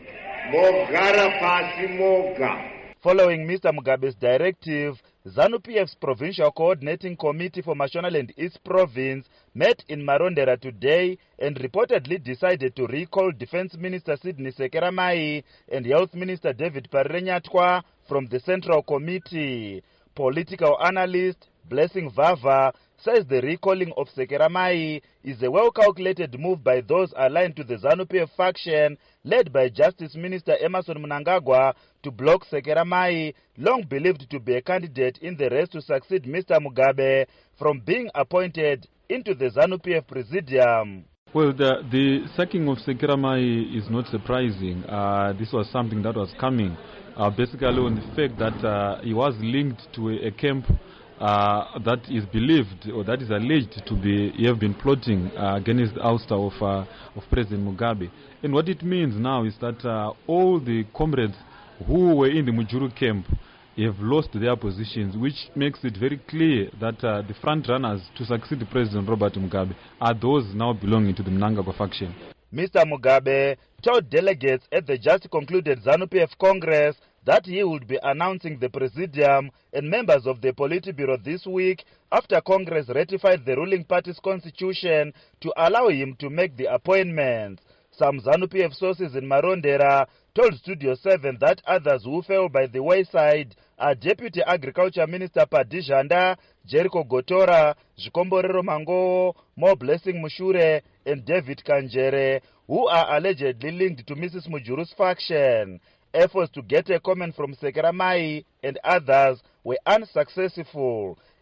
Speaker 11: Mogara pasi moga.
Speaker 9: Following Mr. Mugabe's directive, ZANU-PF's Provincial Coordinating Committee for Mashonaland East Province met in Marondera today and reportedly decided to recall Defense Minister Sidney Sekeramai and Health Minister David Parrenyatwa from the Central Committee. Political analyst Blessing Vava says the recalling of Sekeramai is a well-calculated move by those aligned to the ZANU-PF faction led by Justice Minister Emmerson Mnangagwa to block Sekeramai, long believed to be a candidate in the race to succeed Mr. Mugabe, from being appointed into the ZANU-PF Presidium.
Speaker 10: Well, the sacking of Sekeramai is not surprising. This was something that was coming, basically on the fact that he was linked to a camp that is believed or that is alleged to be have been plotting against the ouster of President Mugabe. And what it means now is that all the comrades who were in the Mujuru camp have lost their positions, which makes it very clear that the front runners to succeed President Robert Mugabe are those now belonging to the Mnangagwa faction.
Speaker 9: Mr. Mugabe told delegates at the just concluded ZANU-PF Congress that he would be announcing the Presidium and members of the Politburo this week after Congress ratified the ruling party's constitution to allow him to make the appointments. Some ZANU-PF sources in Marondera told Studio 7 that others who fell by the wayside are Deputy Agriculture Minister Padi Janda, Jericho Gotora, Zvikomborero Mangowo, Mo Blessing Mushure, and David Kanjere, who are allegedly linked to Mrs. Mujuru's faction. Efforts to get a comment from Sekeramai and others were unsuccessful.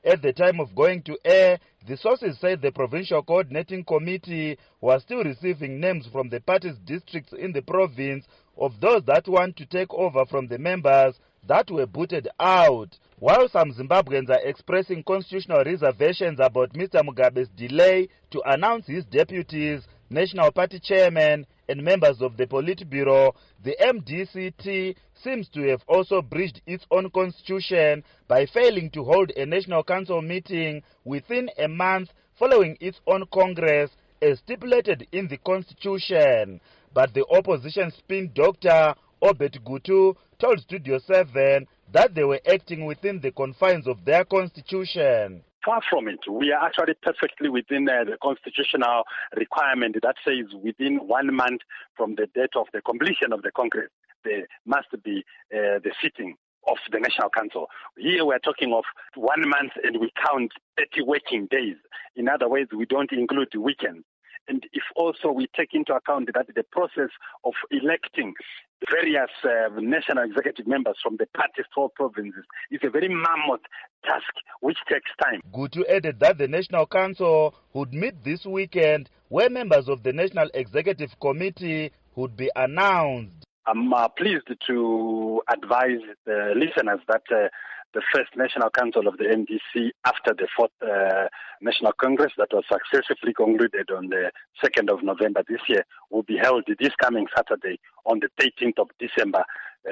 Speaker 9: At the time of going to air, the sources said the Provincial Coordinating Committee was still receiving names from the party's districts in the province of those that want to take over from the members that were booted out. While some Zimbabweans are expressing constitutional reservations about Mr. Mugabe's delay to announce his deputies, National Party chairman, and members of the Politburo, the MDCT seems to have also breached its own constitution by failing to hold a National Council meeting within a month following its own Congress as stipulated in the constitution. But the opposition spin doctor Obet Gutu told Studio 7 that they were acting within the confines of their constitution.
Speaker 12: Far from it. We are actually perfectly within the constitutional requirement that says within 1 month from the date of the completion of the Congress, there must be the sitting of the National Council. Here we're talking of 1 month and we count 30 working days. In other words, we don't include the weekends. And if also we take into account that the process of electing various national executive members from the party's 12 provinces is a very mammoth task which takes time.
Speaker 9: Gutu added that the National Council would meet this weekend where members of the National Executive Committee would be announced.
Speaker 12: I'm pleased to advise the listeners that the first National Council of the NDC after the 4th National Congress that was successfully concluded on the 2nd of November this year will be held this coming Saturday on the 13th of December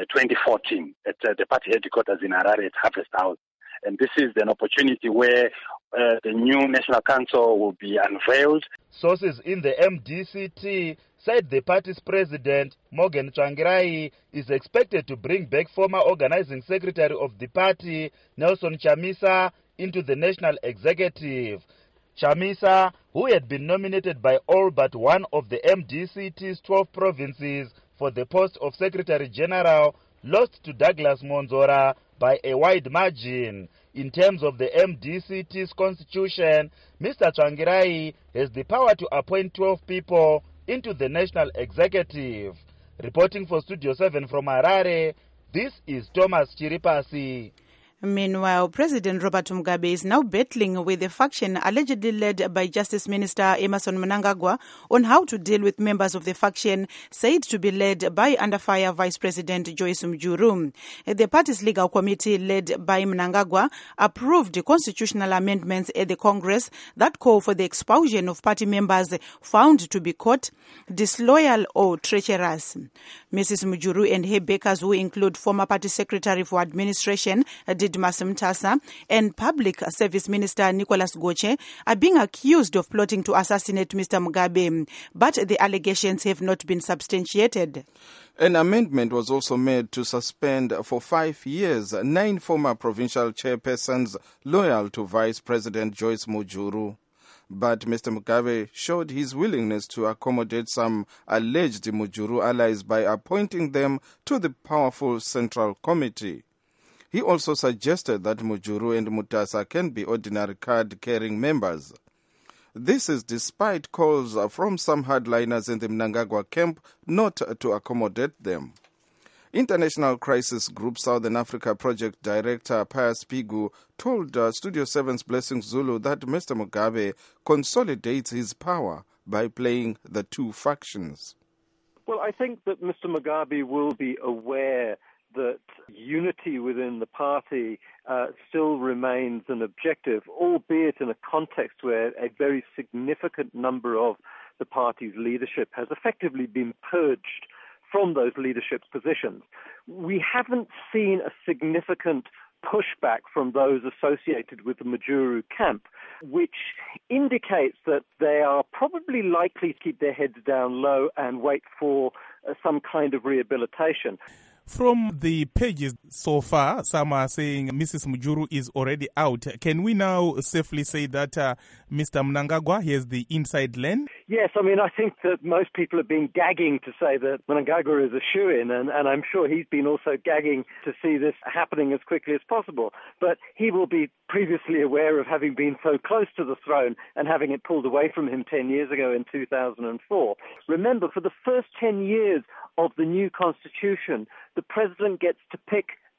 Speaker 12: 2014 at the party headquarters in Harare at Harvest House. And this is an opportunity where the new National Council will be unveiled.
Speaker 9: Sources in the MDCT said the party's president, Morgan Tsvangirai, is expected to bring back former organizing secretary of the party, Nelson Chamisa, into the national executive. Chamisa, who had been nominated by all but one of the MDCT's 12 provinces for the post of Secretary General, lost to Douglas Monzora by a wide margin. In terms of the MDCT's constitution, Mr. Tsvangirai has the power to appoint 12 people into the national executive. Reporting for Studio 7 from Harare, this is Thomas Chiripasi.
Speaker 3: Meanwhile, President Robert Mugabe is now battling with a faction allegedly led by Justice Minister Emmerson Mnangagwa on how to deal with members of the faction said to be led by Under Fire Vice President Joyce Mujuru. The party's legal committee led by Mnangagwa approved constitutional amendments at the Congress that call for the expulsion of party members found to be caught, disloyal or treacherous. Mrs. Mujuru and her backers, who include former party secretary for administration Didmas Mtasa and Public Service Minister Nicholas Goche, are being accused of plotting to assassinate Mr. Mugabe, but the allegations have not been substantiated.
Speaker 16: An amendment was also made to suspend for 5 years 9 former provincial chairpersons loyal to Vice President Joyce Mujuru. But Mr. Mugabe showed his willingness to accommodate some alleged Mujuru allies by appointing them to the powerful Central Committee. He also suggested that Mujuru and Mutasa can be ordinary card-carrying members. This is despite calls from some hardliners in the Mnangagwa camp not to accommodate them. International Crisis Group Southern Africa Project Director Pius Pigu told Studio 7's Blessing Zulu that Mr. Mugabe consolidates his power by playing the two factions.
Speaker 17: Well, I think that Mr. Mugabe will be aware that unity within the party still remains an objective, albeit in a context where a very significant number of the party's leadership has effectively been purged from those leadership positions. We haven't seen a significant pushback from those associated with the Mujuru camp, which indicates that they are probably likely to keep their heads down low and wait for some kind of rehabilitation.
Speaker 6: From the pages so far, some are saying Mrs. Mujuru is already out. Can we now safely say that Mr. Mnangagwa has the inside lane?
Speaker 17: Yes, I mean, I think that most people have been gagging to say that Mnangagwa is a shoo-in, and I'm sure he's been also gagging to see this happening as quickly as possible. But he will be previously aware of having been so close to the throne and having it pulled away from him 10 years ago in 2004. Remember, for the first 10 years of the new constitution, the president gets to pick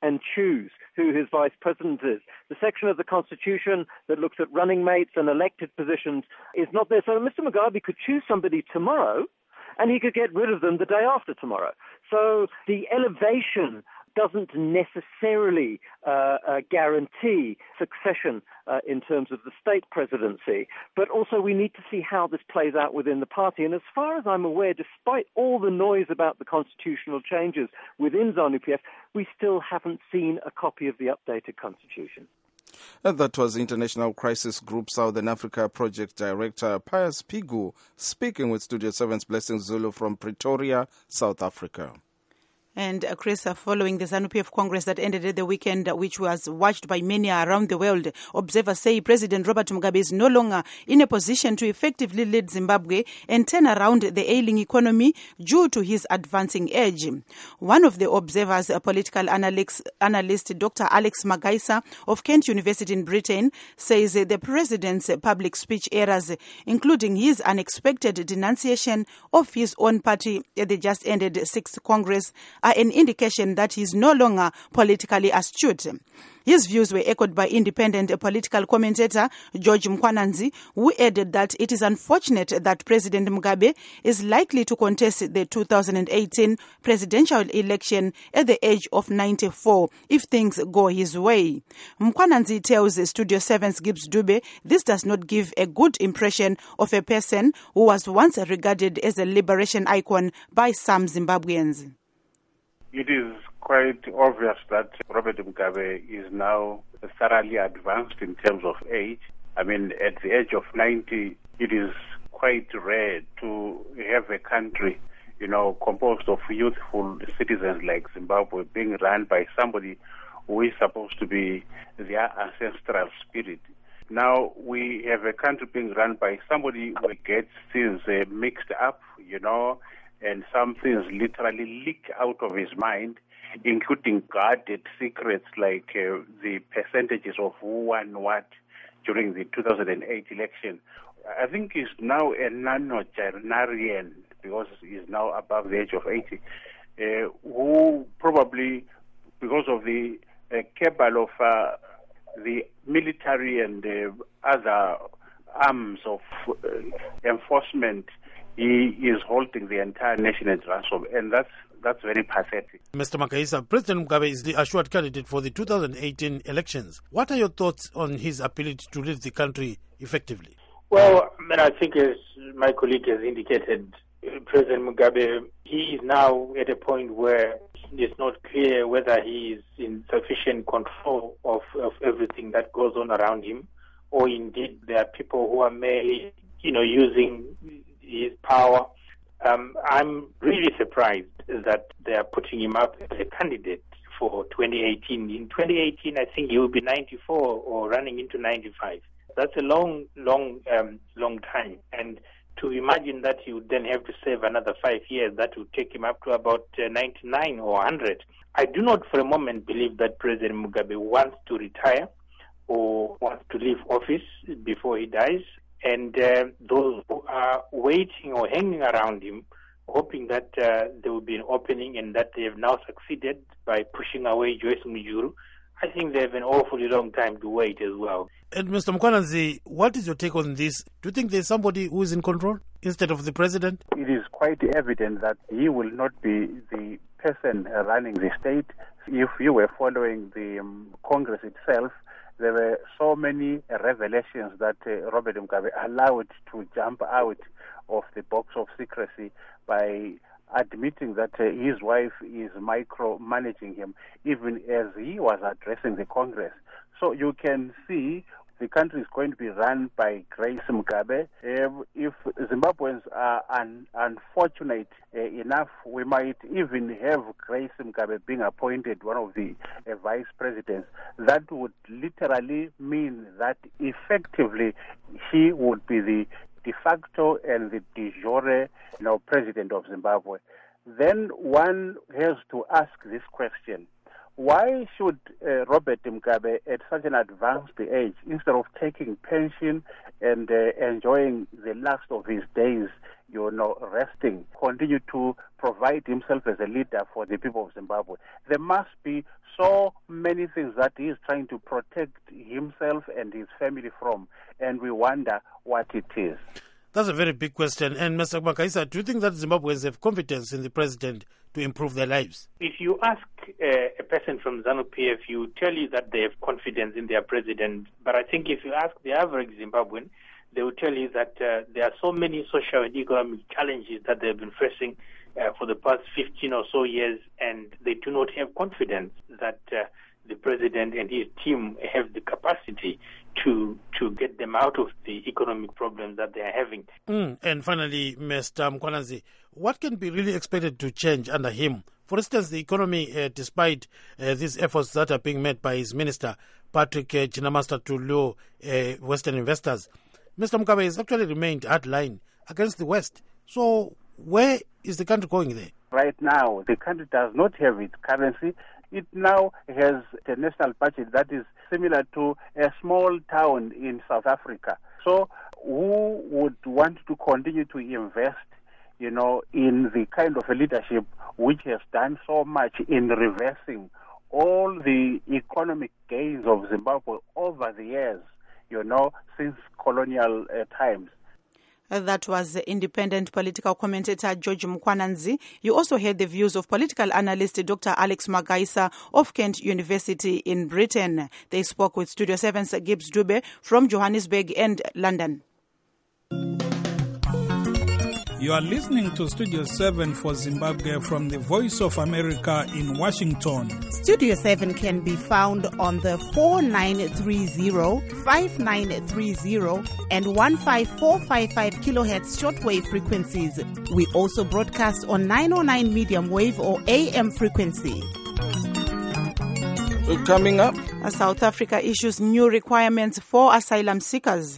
Speaker 17: and choose who his vice president is. The section of the Constitution that looks at running mates and elected positions is not there. So Mr. Mugabe could choose somebody tomorrow, and he could get rid of them the day after tomorrow. So the elevation doesn't necessarily guarantee succession in terms of the state presidency, but also we need to see how this plays out within the party. And as far as I'm aware, despite all the noise about the constitutional changes within ZANU-PF, we still haven't seen a copy of the updated constitution.
Speaker 16: That was International Crisis Group Southern Africa Project Director Pius Pigu speaking with Studio 7's Blessing Zulu from Pretoria, South Africa.
Speaker 3: And Chris, following the ZANU-PF Congress that ended at the weekend, which was watched by many around the world, observers say President Robert Mugabe is no longer in a position to effectively lead Zimbabwe and turn around the ailing economy due to his advancing age. One of the observers, political analyst Dr. Alex Magaisa of Kent University in Britain, says the president's public speech errors, including his unexpected denunciation of his own party at the just ended 6th Congress, are an indication that he is no longer politically astute. His views were echoed by independent political commentator George Mkwananzi, who added that it is unfortunate that President Mugabe is likely to contest the 2018 presidential election at the age of 94 if things go his way. Mkwananzi tells Studio 7's Gibbs Dube this does not give a good impression of a person who was once regarded as a liberation icon by some Zimbabweans.
Speaker 18: It is quite obvious that Robert Mugabe is now thoroughly advanced in terms of age. I mean, at the age of 90, it is quite rare to have a country, composed of youthful citizens like Zimbabwe being run by somebody who is supposed to be their ancestral spirit. Now we have a country being run by somebody who gets things mixed up, and some things literally leak out of his mind, including guarded secrets like the percentages of who won what during the 2008 election. I think he's now a nonagenarian because he's now above the age of 80, who probably, because of the cabal of the military and other arms of enforcement, he is holding the entire nation at ransom, and that's very pathetic.
Speaker 19: Mr. Magaisa, President Mugabe is the assured candidate for the 2018 elections. What are your thoughts on his ability to lead the country effectively?
Speaker 20: Well, I think as my colleague has indicated, President Mugabe, he is now at a point where it's not clear whether he is in sufficient control of everything that goes on around him, or indeed there are people who are merely, using his power. I'm really surprised that they are putting him up as a candidate for 2018. In 2018, I think he will be 94 or running into 95. That's a long time. And to imagine that he would then have to serve another 5 years, that would take him up to about 99 or 100. I do not for a moment believe that President Mugabe wants to retire or wants to leave office before he dies. And those who are waiting or hanging around him, hoping that there will be an opening and that they have now succeeded by pushing away Joyce Mujuru, I think they have an awfully long time to wait as well.
Speaker 19: And Mr. Mkwananzi, what is your take on this? Do you think there's somebody who is in control instead of the president?
Speaker 18: It is quite evident that he will not be the person running the state. If you were following the Congress itself, there were so many revelations that Robert Mugabe allowed to jump out of the box of secrecy by admitting that his wife is micromanaging him, even as he was addressing the Congress. So you can see the country is going to be run by Grace Mugabe. If Zimbabweans are unfortunate enough, we might even have Grace Mugabe being appointed one of the vice presidents. That would literally mean that effectively he would be the de facto and the de jure president of Zimbabwe. Then one has to ask this question. Why should Robert Mugabe, at such an advanced age, instead of taking pension and enjoying the last of his days resting, continue to provide himself as a leader for the people of Zimbabwe. There must be so many things that he is trying to protect himself and his family from, and we wonder what it is.
Speaker 19: That's a very big question. And Mr. Makaisa, do you think that Zimbabweans have confidence in the president to improve their lives?
Speaker 20: If you ask a person from ZANU-PF, he will tell you that they have confidence in their president. But I think if you ask the average Zimbabwean, they will tell you that there are so many social and economic challenges that they've been facing for the past 15 or so years, and they do not have confidence that the president and his team have the capacity to get them out of the economic problems that they are having.
Speaker 19: And finally, Mr. Mkhwanazi, what can be really expected to change under him? For instance, the economy, despite these efforts that are being made by his minister, Patrick Chinamaster, to lure Western investors, Mr. Mugabe has actually remained hardline against the West. So where is the country going there?
Speaker 18: Right now, the country does not have its currency. It now has a national budget that is similar to a small town in South Africa. So who would want to continue to invest, in the kind of a leadership which has done so much in reversing all the economic gains of Zimbabwe over the years, since colonial times?
Speaker 3: That was independent political commentator George Mkhwanazi. You also heard the views of political analyst Dr. Alex Magaisa of Kent University in Britain. They spoke with Studio 7's Gibbs Dube from Johannesburg and London.
Speaker 21: You are listening to Studio 7 for Zimbabwe from the Voice of America in Washington.
Speaker 3: Studio 7 can be found on the 4930, 5930 and 15455 kilohertz shortwave frequencies. We also broadcast on 909 medium wave or AM frequency.
Speaker 16: Coming up,
Speaker 3: South Africa issues new requirements for asylum seekers.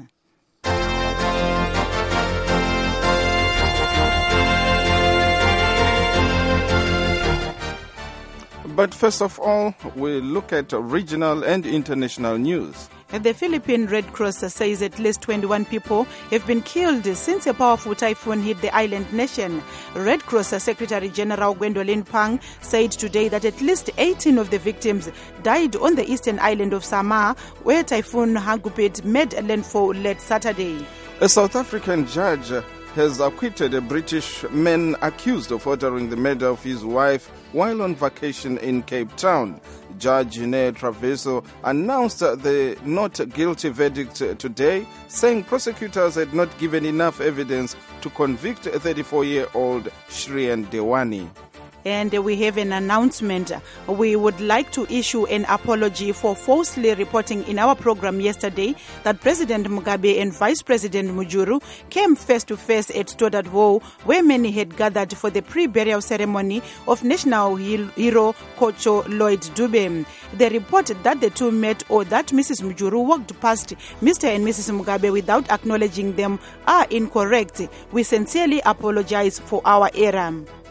Speaker 16: But first of all, we look at regional and international news.
Speaker 3: The Philippine Red Cross says at least 21 people have been killed since a powerful typhoon hit the island nation. Red Cross Secretary General Gwendolyn Pang said today that at least 18 of the victims died on the eastern island of Samar, where Typhoon Hagupit made landfall late Saturday.
Speaker 16: A South African judge has acquitted a British man accused of ordering the murder of his wife while on vacation in Cape Town. Judge Nea Traveso announced the not guilty verdict today, saying prosecutors had not given enough evidence to convict 34-year-old Shrien Dewani.
Speaker 3: And we have an announcement. We would like to issue an apology for falsely reporting in our program yesterday that President Mugabe and Vice President Mujuru came face to face at Stoddard Hall, where many had gathered for the pre-burial ceremony of national hero Kocho Lloyd Dube. The report that the two met or that Mrs. Mujuru walked past Mr. and Mrs. Mugabe without acknowledging them are incorrect. We sincerely apologize for our error.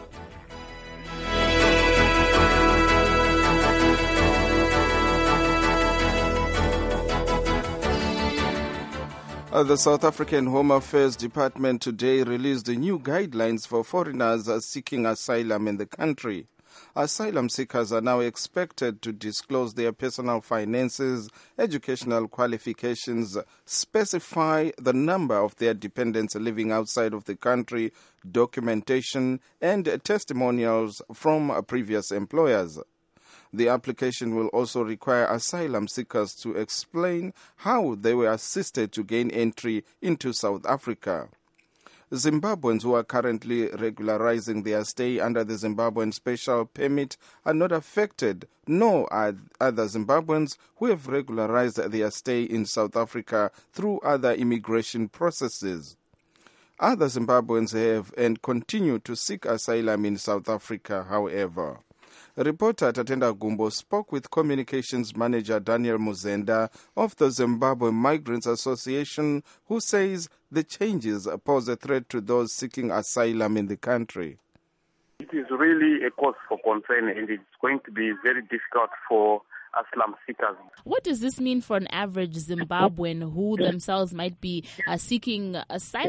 Speaker 16: The South African Home Affairs Department today released the new guidelines for foreigners seeking asylum in the country. Asylum seekers are now expected to disclose their personal finances, educational qualifications, specify the number of their dependents living outside of the country, documentation, and testimonials from previous employers. The application will also require asylum seekers to explain how they were assisted to gain entry into South Africa. Zimbabweans who are currently regularizing their stay under the Zimbabwean Special Permit are not affected, nor are other Zimbabweans who have regularized their stay in South Africa through other immigration processes. Other Zimbabweans have and continue to seek asylum in South Africa, however. Reporter Tatenda Gumbo spoke with Communications Manager Daniel Muzenda of the Zimbabwe Migrants Association, who says the changes pose a threat to those seeking asylum in the country.
Speaker 5: It is really a cause for concern, and it's going to be very difficult for asylum seekers.
Speaker 22: What does this mean for an average Zimbabwean who themselves might be seeking asylum?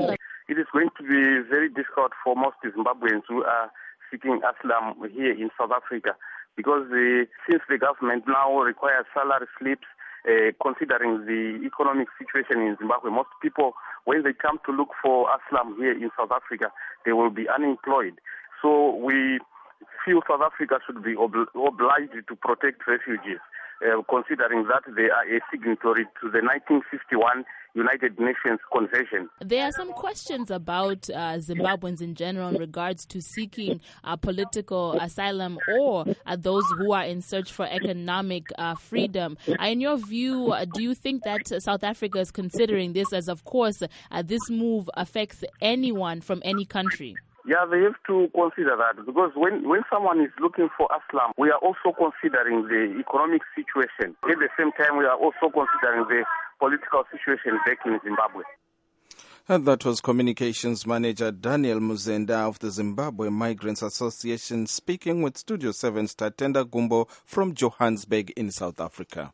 Speaker 5: it is going to be very difficult for most Zimbabweans who are seeking asylum here in South Africa, because since the government now requires salary slips, considering the economic situation in Zimbabwe, most people, when they come to look for asylum here in South Africa, they will be unemployed. So we feel South Africa should be obliged to protect refugees, considering that they are a signatory to the 1951 United Nations Convention.
Speaker 1: There are some questions about Zimbabweans in general in regards to seeking political asylum or those who are in search for economic freedom. In your view, do you think that South Africa is considering this, as of course this move affects anyone from any country?
Speaker 5: Yeah, they have to consider that, because when someone is looking for asylum, we are also considering the economic situation. At the same time, we are also considering the political situation back in Zimbabwe.
Speaker 16: And that was Communications Manager Daniel Muzenda of the Zimbabwe Migrants Association speaking with Studio 7's Tatenda Gumbo from Johannesburg in South Africa.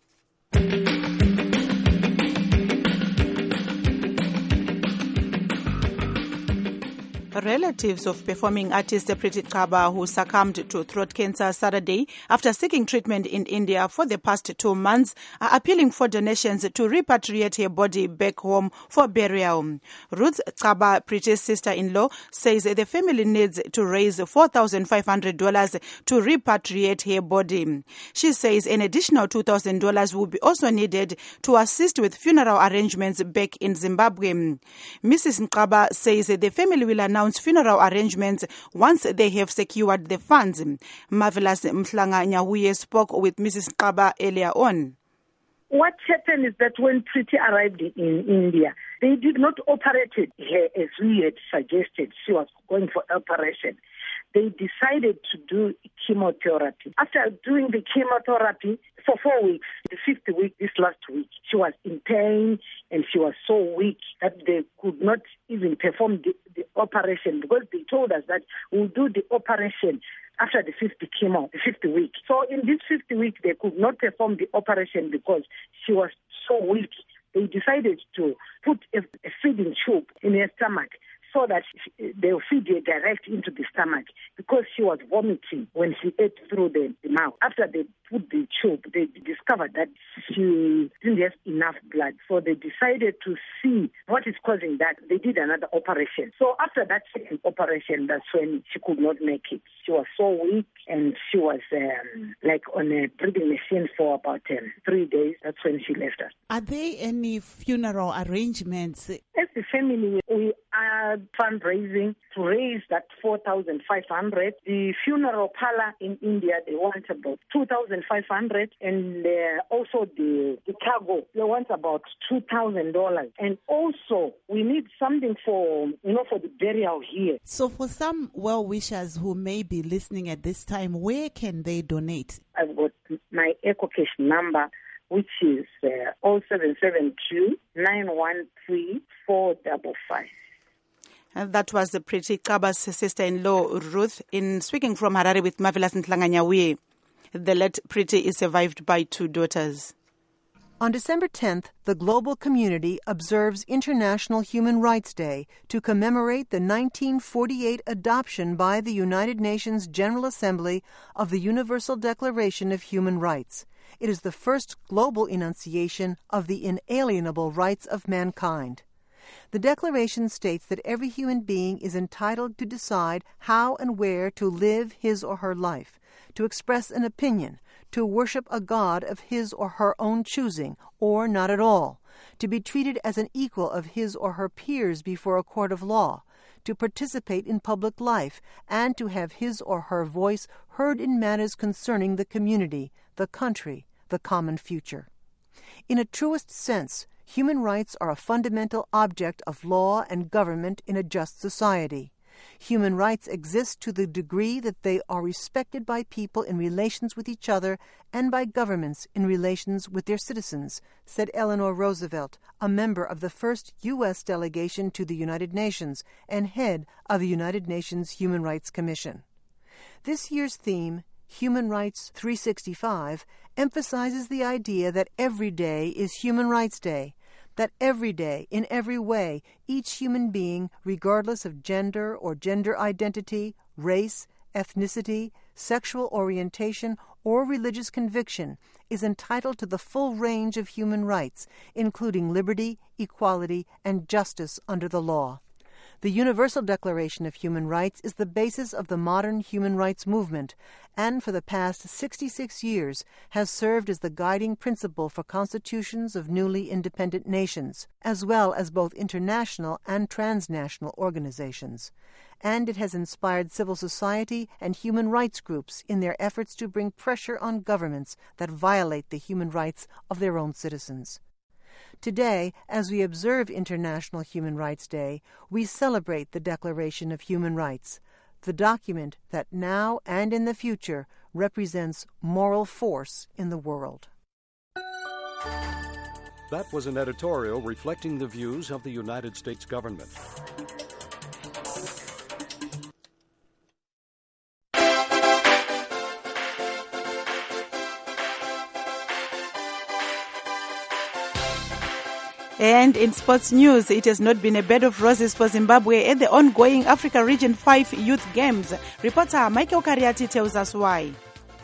Speaker 3: Relatives of performing artist Preeti Chaba, who succumbed to throat cancer Saturday after seeking treatment in India for the past 2 months, are appealing for donations to repatriate her body back home for burial. Ruth Chaba, Preeti's sister-in-law, says the family needs to raise $4,500 to repatriate her body. She says an additional $2,000 will be also needed to assist with funeral arrangements back in Zimbabwe. Mrs. Chaba says the family will announce funeral arrangements once they have secured the funds. Marvelous Mhlanga Nyahuye spoke with Mrs. Chaba earlier on.
Speaker 15: What happened is that when Preeti arrived in India, they did not operate her as we had suggested. She was going for operation. They decided to do chemotherapy. After doing the chemotherapy for 4 weeks, the 5th week, this last week, she was in pain and she was so weak that they could not even perform the operation, because they told us that we'll do the operation after the 5th week. So in this 5th week, they could not perform the operation because she was so weak. They decided to put a feeding tube in her stomach so that they'll feed her direct into the stomach, because she was vomiting when she ate through the mouth. After they put the tube, they discovered that she didn't have enough blood. So they decided to see what is causing that. They did another operation. So after that second operation, that's when she could not make it. She was so weak and she was like on a breathing machine for about 3 days. That's when she left us.
Speaker 3: Are there any funeral arrangements?
Speaker 15: As the family, we are fundraising to raise that 4,500. The funeral parlor in India, they want about 2,500, and also the cargo, they want about $2,000. And also, we need something for the burial here.
Speaker 3: So for some well-wishers who may be listening at this time, where can they donate?
Speaker 15: I've got my EcoCash number, which is 0772 913 455.
Speaker 3: And that was the Preeti Chaba's sister-in-law, Ruth, in speaking from Harare with Marvelous Ntlanganya. The late Preeti is survived by 2 daughters.
Speaker 22: On December 10th, the global community observes International Human Rights Day to commemorate the 1948 adoption by the United Nations General Assembly of the Universal Declaration of Human Rights. It is the first global enunciation of the inalienable rights of mankind. The Declaration states that every human being is entitled to decide how and where to live his or her life, to express an opinion, to worship a god of his or her own choosing, or not at all, to be treated as an equal of his or her peers before a court of law, to participate in public life, and to have his or her voice heard in matters concerning the community, the country, the common future. In a truest sense, human rights are a fundamental object of law and government in a just society. Human rights exist to the degree that they are respected by people in relations with each other and by governments in relations with their citizens, said Eleanor Roosevelt, a member of the first U.S. delegation to the United Nations and head of the United Nations Human Rights Commission. This year's theme, Human Rights 365, emphasizes the idea that every day is Human Rights Day, that every day, in every way, each human being, regardless of gender or gender identity, race, ethnicity, sexual orientation, or religious conviction, is entitled to the full range of human rights, including liberty, equality, and justice under the law. The Universal Declaration of Human Rights is the basis of the modern human rights movement, and for the past 66 years has served as the guiding principle for constitutions of newly independent nations, as well as both international and transnational organizations. And it has inspired civil society and human rights groups in their efforts to bring pressure on governments that violate the human rights of their own citizens. Today, as we observe International Human Rights Day, we celebrate the Declaration of Human Rights, the document that now and in the future represents moral force in the world.
Speaker 7: That was an editorial reflecting the views of the United States government.
Speaker 3: And in sports news, it has not been a bed of roses for Zimbabwe at the ongoing Africa Region 5 Youth Games. Reporter Michael Kariati tells us why.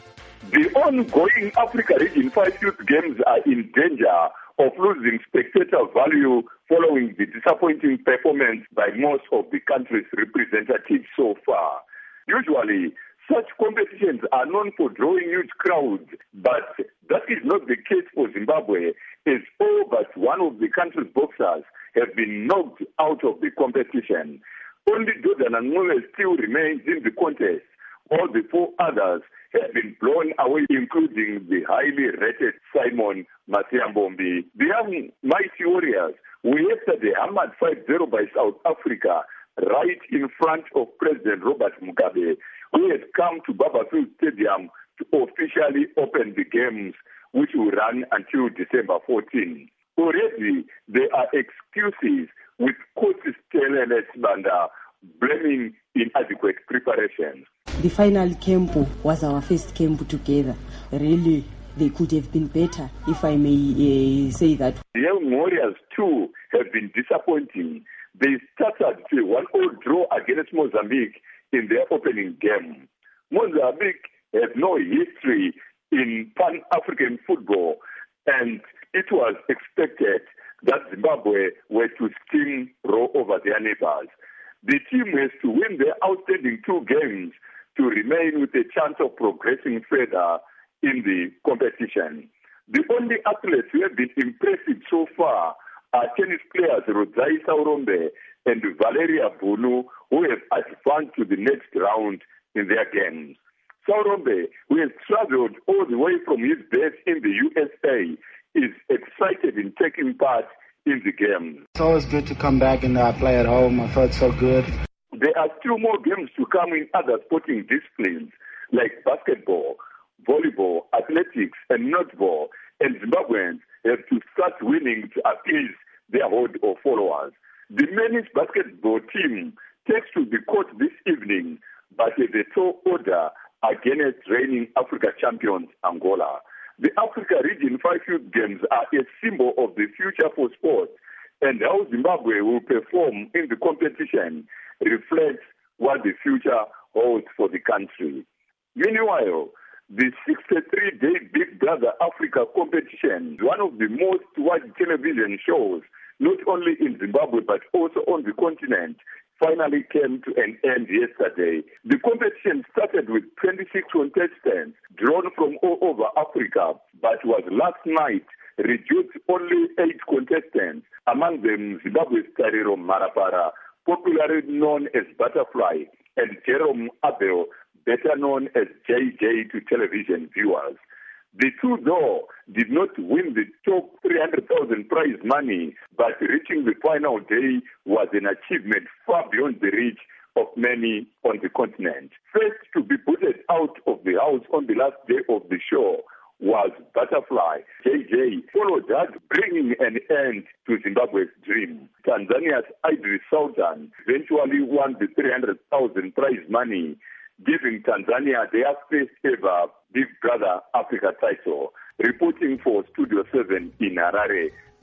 Speaker 13: The ongoing Africa Region 5 Youth Games are in danger of losing spectator value following the disappointing performance by most of the country's representatives so far. Usually, such competitions are known for drawing huge crowds, but that is not the case for Zimbabwe, as all but one of the country's boxers have been knocked out of the competition. Only Jordan Angola still remains in the contest. All the four others have been blown away, including the highly rated Simon Masiambombi. The young Mighty Warriors were yesterday hammered 5-0 by South Africa, right in front of President Robert Mugabe, who had come to Barberfield Stadium to officially open the games, which will run until December 14. Already, there are excuses, with Coach Stella Banda blaming inadequate preparations.
Speaker 23: The final camp was our first camp together. Really, they could have been better, if I may say that.
Speaker 13: The young Warriors, too, have been disappointing. They started a 1-0 draw against Mozambique in their opening game. Mozambique has no history in Pan-African football, and it was expected that Zimbabwe were to steamroll over their neighbors. The team has to win their outstanding 2 games to remain with a chance of progressing further in the competition. The only athletes who have been impressive so far are tennis players Rodzai Saurombe and Valeria Bunu, who have advanced to the next round in their games. Saurombe, who has traveled all the way from his base in the USA, is excited in taking part in the game.
Speaker 24: It's always good to come back and play at home. I felt so good.
Speaker 13: There are 2 more games to come in other sporting disciplines like basketball, volleyball, athletics, and netball, and Zimbabweans have to start winning to appease their horde of followers. The men's basketball team takes to the court this evening, but has a tall order against reigning Africa champions Angola. The Africa Region 5 Youth Games are a symbol of the future for sport, and how Zimbabwe will perform in the competition reflects what the future holds for the country. Meanwhile, the 63-day Big Brother Africa competition, one of the most watched television shows, not only in Zimbabwe but also on the continent, finally came to an end yesterday. The competition started with 26 contestants drawn from all over Africa, but was last night reduced to only 8 contestants, among them Zimbabwe's Tariro Marapara, popularly known as Butterfly, and Jerome Abel, better known as JJ to television viewers. The 2, though, did not win the top 300,000 prize money, but reaching the final day was an achievement far beyond the reach of many on the continent. First to be booted out of the house on the last day of the show was Butterfly. JJ followed that, bringing an end to Zimbabwe's dream. Tanzania's Idris Sultan eventually won the 300,000 prize money, giving Tanzania their first ever Big Brother Africa title. Reporting for Studio 7 in Harare,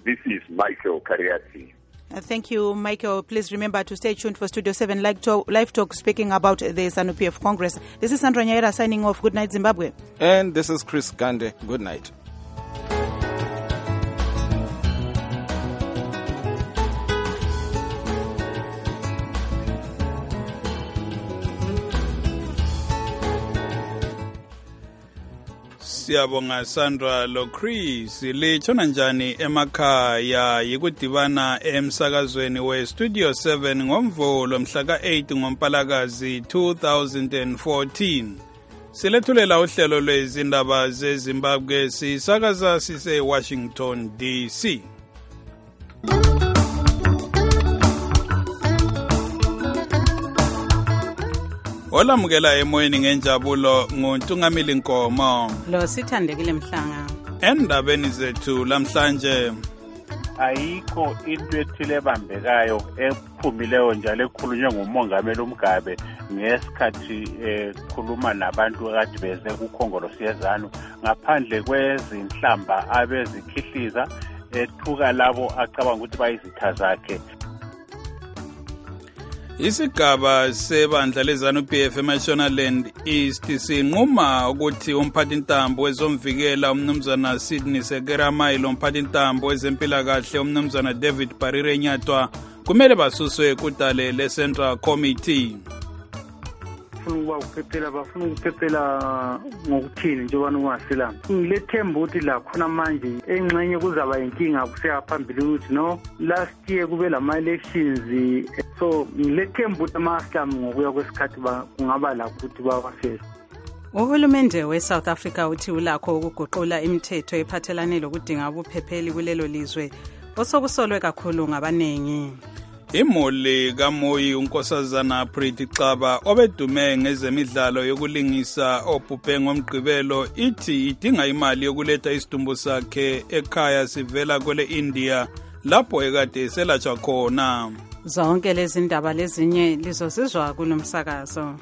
Speaker 13: This is Michael Kariati.
Speaker 3: Thank you, Michael. Please remember to stay tuned for Studio 7 Live Talk speaking about the ZANU-PF Congress. This is Sandra Nyaira signing off. Good night, Zimbabwe.
Speaker 16: And this is Chris Gande. Good night.
Speaker 21: Siyabonga Sandra lo Chris litshona njani emakhaya yikudibana emsakazweni we Studio 7 ngomvulo mhla ka8 ngoMpalakazi 2014 silethulela uhlelo lwezindaba zeZimbabwe sisakaza sise Washington DC. Olamukela emoyeni ngenjabulo nguNtungamili Nkomo.
Speaker 3: Lo sithandekile Mhlanga.
Speaker 21: Endabeni zethu lamhlanje
Speaker 18: ayikho into ethile ebambekayo ephumileyo njalo ekhulunywe ngumongameli uMgabe ngesikhathi khuluma nabantu akade beze kukhongolose yeZANU ngaphandle kwezinhlamba abezikhihliza ethuka labo acabanga ukuthi bayizitha zakhe.
Speaker 21: Isigaba sebandla leZANU-PF eMashonaland East sinquma ukuthi umphathintambo wezomvikela umnumzana Sydney Sekeramai lomphathintambo wezempilakahle umnumzana David Parire Nyatwa kumele basuswe kudale le-Central Committee.
Speaker 2: bafuna ukuphephela ngokuthini njengoba ungaselanga ngilethemba ukuthi la khona manje engxenye kuzaba inkinga kuseyaphambili ukuthi no last year kube lama-elections so ngilethemba ukuthi ama-Islam ngokuya kwesikhathi kungaba lakho ukuthi bawafele.
Speaker 3: Uhulumende we-South Africa uthi ulakho ukuguqula imithetho ephathelane lokudinga ubuphepheli kulelo lizwe osokusolwe kakhulu ngabaningi.
Speaker 21: Imuli kaMoyi unkosazana Pretty Xaba obedume ngezemidlalo yokulingisa obhubhe ngomgqibelo ithi idinga imali yokuletha isidumbu sakhe ekhaya sivela kwele India lapho ekade selatshwa khona.
Speaker 3: Zonke lezi ndaba lezinye lizozizwa kulomsakazo.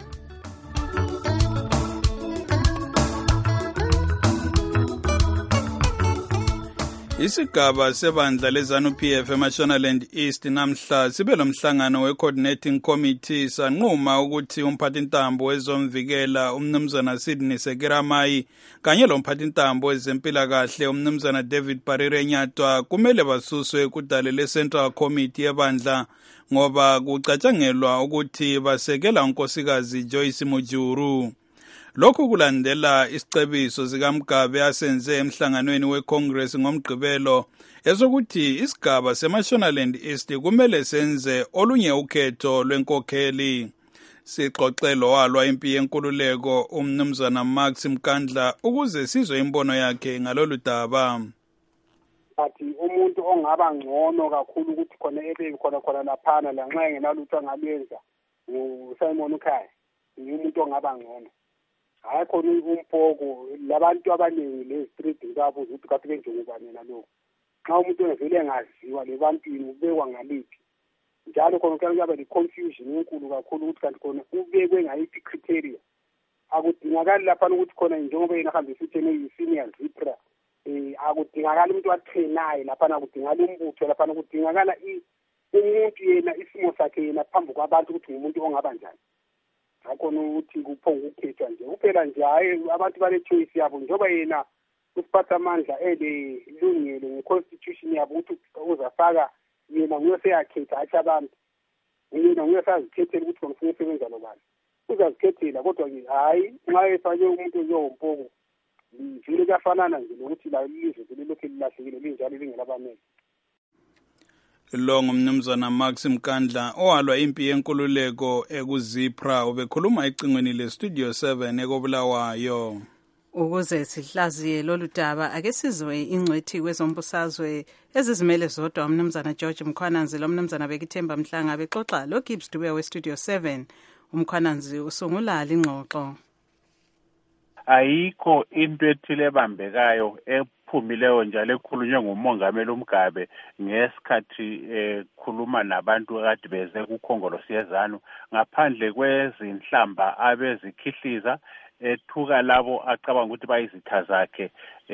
Speaker 21: Isigaba sebandla leZANU-PF eMashonaland East namhla sibe lomhlangano we-Coordinating Committee sanquma ukuthi umphathintambo wezomvikela umnumzana Sydney Sekeramai kanye lomphathintambo wezempilakahle umnumzana David Parire Nyatwa kumele basuswe kudale le-Central Committee yebandla ngoba kucatshangelwa ukuthi basekela unkosikazi Joyce Mujuru. Lokhu kulandela isicebiso sikaMgabe asenze emhlanganweni weCongress ngomgqibelo esokuthi isigaba seMashonaland East kumele senze olunye ukhetho lwenkokheli. Sixoxelo walwa impi yenkululeko umnumzana Max Mkandla ukuze sizwe imbono yakhe ngalolu daba.
Speaker 4: Athi umuntu ongaba ngcono kakhulu ukuthi khona ebe khona laphana lanxa engenalutho angabenza uSimon Ukhaya umuntu ongaba ngcono. Hayi khona umpoko labantu abaningi le-street ngabuza ukuthi kathi benjengobani nalokho. Xa umuntu evele engaziwa lebantwini ubekwa ngaliphi. Njalo khona kuyaba le-confusion enkulu kakhulu ukuthi kanti khona ubekwe ngayiphi criteria. Akudingakali lapha ukuthi khona njengoba yena ahambe futhi ne-senior zipra akudingakala umuntu watrenayo lapha akudingakala umbutho lapha akudingakala umuntu yena isimo sakhe yena phambi kwabantu ukuthi ngumuntu ongaba njani. Akhona ukuthi kuphonga ukukhethwa nje kuphela nje hayi abantu bale choice yabo njengoba yena usiphatha amandla elungile ngeconstitution yabo ukuthi uzafaka yena nguye seyakhetha athi abantu yena nguye sazikhethela ukuthi ufuna ukusebenza lobani uzazikhethela kodwa ke hayi nxa efake umuntu njengompoko vile kuyafanana nje nokuthi la ilizwe lilokhu lilahlekile linjalo lingelabameli.
Speaker 21: Lo ngumnumzana Max Mkandla owalwa impi yenkululeko ekuzipra ubekhuluma ecingweni leStudio 7 ekobulawayo.
Speaker 3: Ukuze sihlaziye lolu daba ake sizwe ingcwethi kwezombusazwe ezizimele zodwa umnumzana George Mkhwananzi lo mnumzana Bekithemba Mhlanga bexoxa lo Gibbs Dube weStudio 7. Umkhwananzi usungula ingxoxo.
Speaker 18: Ayikho into ethile ebambekayo ephumileyo njalo ekhulunywe ngumongameli uMgabe ngesikhathi khuluma nabantu akade beze kukhongolose yeZANU ngaphandle kwezinhlamba abezikhihliza ethuka labo acabanga ukuthi bayizitha zakhe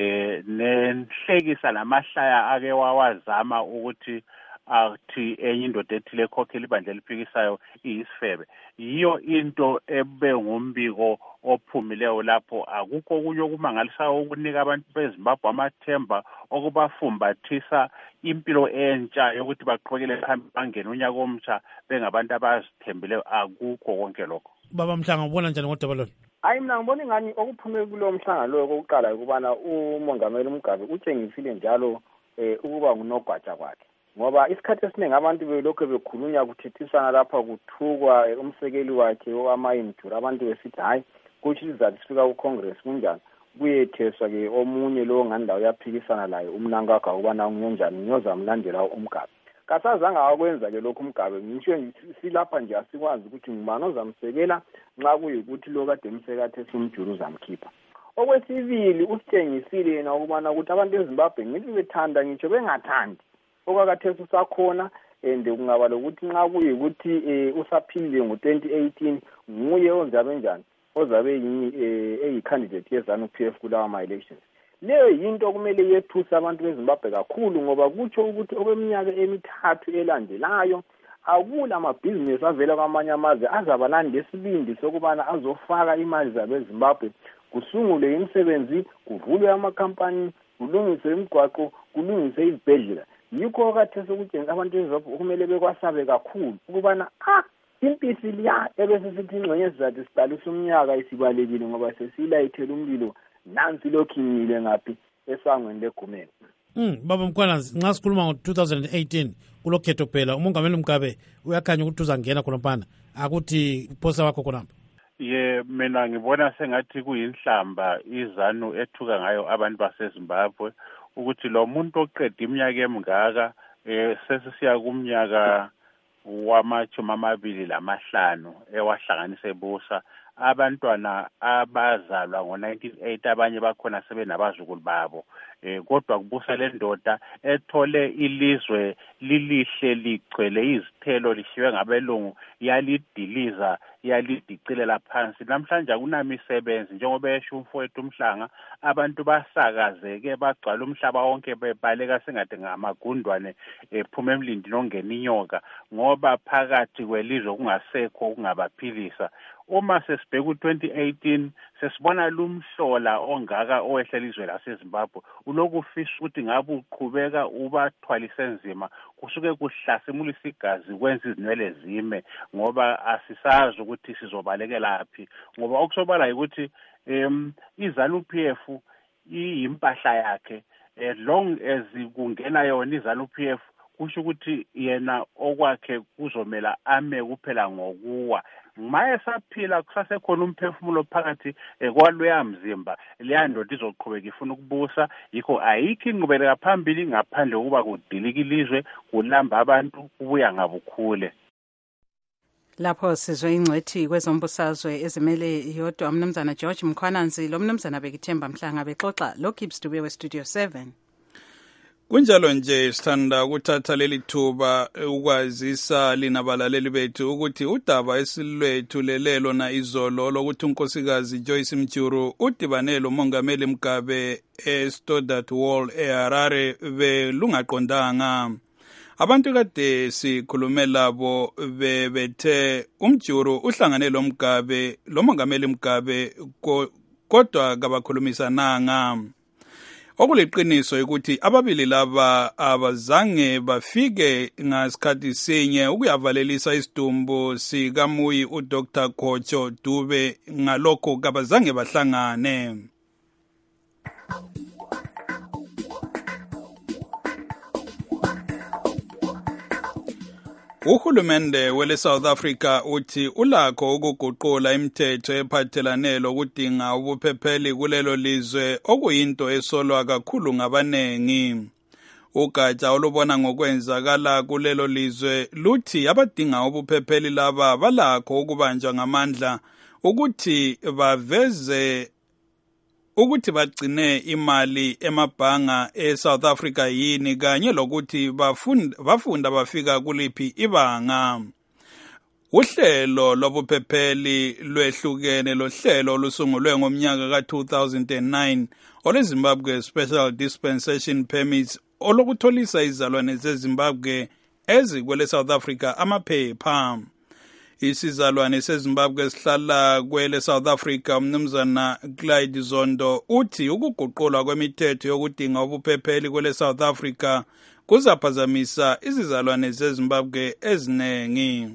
Speaker 18: nenhlekisa namahlaya ake wawazama ukuthi athi enye indoda ethile ekhokhela ibandla eliphikisayo iyisifebe. Yiyo into ebe ngumbiko ophumileyo lapho. Akukho okunye okumangalisayo ukunika abantu beZimbabwe amathemba okubafumbathisa impilo entsha yokuthi baqhubekele phambili bangene unyaka omtsha bengabantu abazithembileyo. Akukho konke lokho.
Speaker 19: Baba Mhlanga, ubona njani ngodaba lolu?
Speaker 8: Hayi, mina ngibona ingani okuphume kulo mhlangano lo kokuqala ukubana uMongameli Mugabe utshengisile njalo ukuba ngunogwaja kwakhe, ngoba isikhathi esiningi abantu belokho bekhulunywa kuthethisana lapha kuthukwa umsekeli wakhe owamayimdura, abantu besithi hayi kuthi izizathu sifika kuCongress kunjani, kuyetheswa-ke omunye lo ngandawo yaphikisana laye uMnangagwa ukubana kungenjani ngiyozamlandela uMgabe. Kasazange akwenza-ke lokhu uMgabe. Ngisho silapha nje asikwazi ukuthi ngubani ozamsekela nxa kuyikuthi lo kade emsekathe simjuru uzamkhipha. Okwesibili, usitshengisile yena ukubana ukuthi abantu eZimbabwe ngithi bethanda ngitsho bengathandi okwakhathesi usakhona, and kungaba lokuthi nxa kuyikuthi usaphilile ngo-2018 nguye ozabe njani ozabe eyi-candidate ye-ZANU-PF kulawa ma-elections. Leyo yinto kumele yethusa abantu beZimbabwe kakhulu, ngoba kutsho ukuthi okweminyaka emithathu elandelayo akula amabhizinesi avela kwamanye amazwe azaba nandesibindi sokubana azofaka imali zabeZimbabwe, kusungulwe imisebenzi, kuvulwe amakhampani, kulungiswe imigwaqo, kulungiswe izibhedlela. Yikho khathesi ukutshengisa abantu beZimbabwe kumele bekwasabe kakhulu ukubana impisi liya ebesisithi ingxenye sizathu siqalisa umnyaka isibalekile ngoba sesiyilayithela umlilo nansi lokhu imile ngaphi esangweni legumeni.
Speaker 19: Baba Mkhwananzi, nxa sikhuluma ngo-2018 kulo khetho phela uMongameli Mugabe uyakhanya ukuthi uzangena khonaphana, akuthi uphosa wakho khonapha?
Speaker 18: Mina ngibona sengathi kuyinhlamba iZANU ethuka ngayo abantu baseZimbabwe ukuthi lo muntu oqeda iminyaka emingaka sesisiya kumnyaka wama-25 ewahlanganisa ebusa. Abantwana abazalwa ngo-1980 abanye bakhona sebenabazukulu babo, kodwa kubusa le ndoda ethole ilizwe lilihle ligcwele izithelo lishiywe ngabelungu, yalidiliza yalidicelela phansi. Namhlanje akunamisebenzi njengoba esho umfowethu uMhlanga, abantu basakazeke bagcwala umhlaba wonke bebaleka sengathi ngamagundwane ephuma emlindini ongena inyoka, ngoba phakathi kwelizwe kungasekho okungabaphilisa. Uma sesibheka u-2018 sesibona lumhlola ongaka owehlela izwe laseZimbabwe, uloku ufisa ukuthi ngabe uqhubeka ubathwalise nzima, kusuke kuhlasimulisa igazi kwenza izinwele zime, ngoba asisazi ukuthi sizobalekela phi. Ngoba okusobala ukuthi iZANU-PF iyimpahla yakhe, as long as kungena yona iZANU-PF kusho ukuthi yena okwakhe kuzomela ame kuphela ngokuwa. Maye saphila kusasekhona umphefumulo phakathi kwaloya mzimba, leya ndoda izoqhubeka ifuna ukubusa. Yikho ayikho ingqubekela phambili ngaphandle kokuba kudilika ilizwe, kulamba abantu, kubuya ngabukhule.
Speaker 3: Lapho sizwe ingcwethi kwezombusazwe ezimele yodwa umnumzana George Mkhwananzi lo mnumzana Bekithemba Mhlanga bexoxa lo Gibbs Dube we-Studio 7.
Speaker 21: Kunjalo nje sithanda ukuthatha leli thuba ukwazisa lina balaleli bethu ukuthi udaba esilwethu lelelo na izolo lokuthi unkosikazi Joyce Mjuru udibane lo Mongameli Mugabe eStodart Hall eHarare belungaqondanga. Abantu kade sikhulume labo bethe uMjuru uhlangane lo Mongameli Mugabe kodwa kabakhulumisananga. Okuliqiniso ukuthi ababili laba abazange bafike ngasikhathi sinye ukuyavalelisa isidumbu sikaMuyi uDr. Khocho Dube, ngalokho kabazange bahlangane. Uhulumende wele South Africa uthi ulakho ukuguqula imithetho ephathelane lokudinga ubuphepheli kulelo lizwe, okuyinto esolwa kakhulu ngabanengi. Ugatsha olubona ngokwenzakala kulelo lizwe luthi abadinga ubuphepheli laba balakho ukubanjwa ngamandla ukuthi bagcine imali emabhanga eSouth Africa yini, kanye lokuthi bafunda bafika kuliphi ibanga. Uhlelo lobuphepheli lwehlukene lohlelo olusungulwe ngomnyaka ka-2009 oleZimbabwe Special Dispensation Permits olokutholisa izalwane zeZimbabwe ezikwele South Africa amaphepha. Isizalwane seZimbabwe esihlala kwele South Africa umnumzana Clyde Zondo uthi ukuguqulwa kwemithetho yokudinga ubuphepheli kwele South Africa kuzaphazamisa izizalwane zeZimbabwe ezinengi.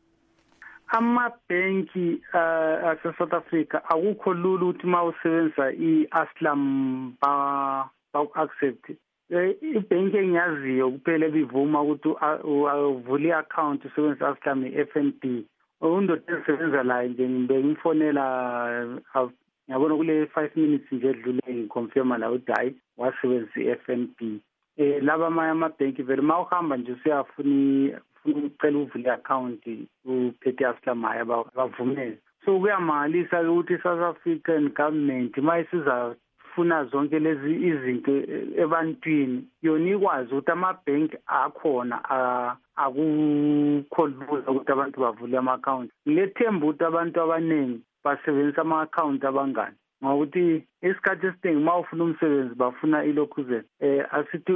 Speaker 2: Amabhenki ase-South Africa akukho lula ukuthi uma usebenzisa i-Aslam ba-accept. Ibhenki engiyaziyo kuphela ebivuma ukuthi uvule i-account usebenzisa i-Aslam i-FNB. Undoda esebenza la nje bengifonela ngiyabona kule 5 minutes nje edlule ngiconfirma la ukuthi hayi wasebenzisa i-FNB. Laba amanye amabhenki vele uma uhamba nje usiyafuna ucela uvule i-account uphethe i-Aslam hhayi abavumele. So kuyamangalisa ukuthi i-South African government uma isizafuna zonke lezi izinto ebantwini yona ikwazi ukuthi amabhenki akhona akukho lula ukuthi abantu bavule ama-account. Ngilethemba ukuthi abantu abaningi basebenzisa ama-account abangani ngokuthi isikhathi esiningi uma ufuna umsebenzi bafuna ilokhuzela. Asithi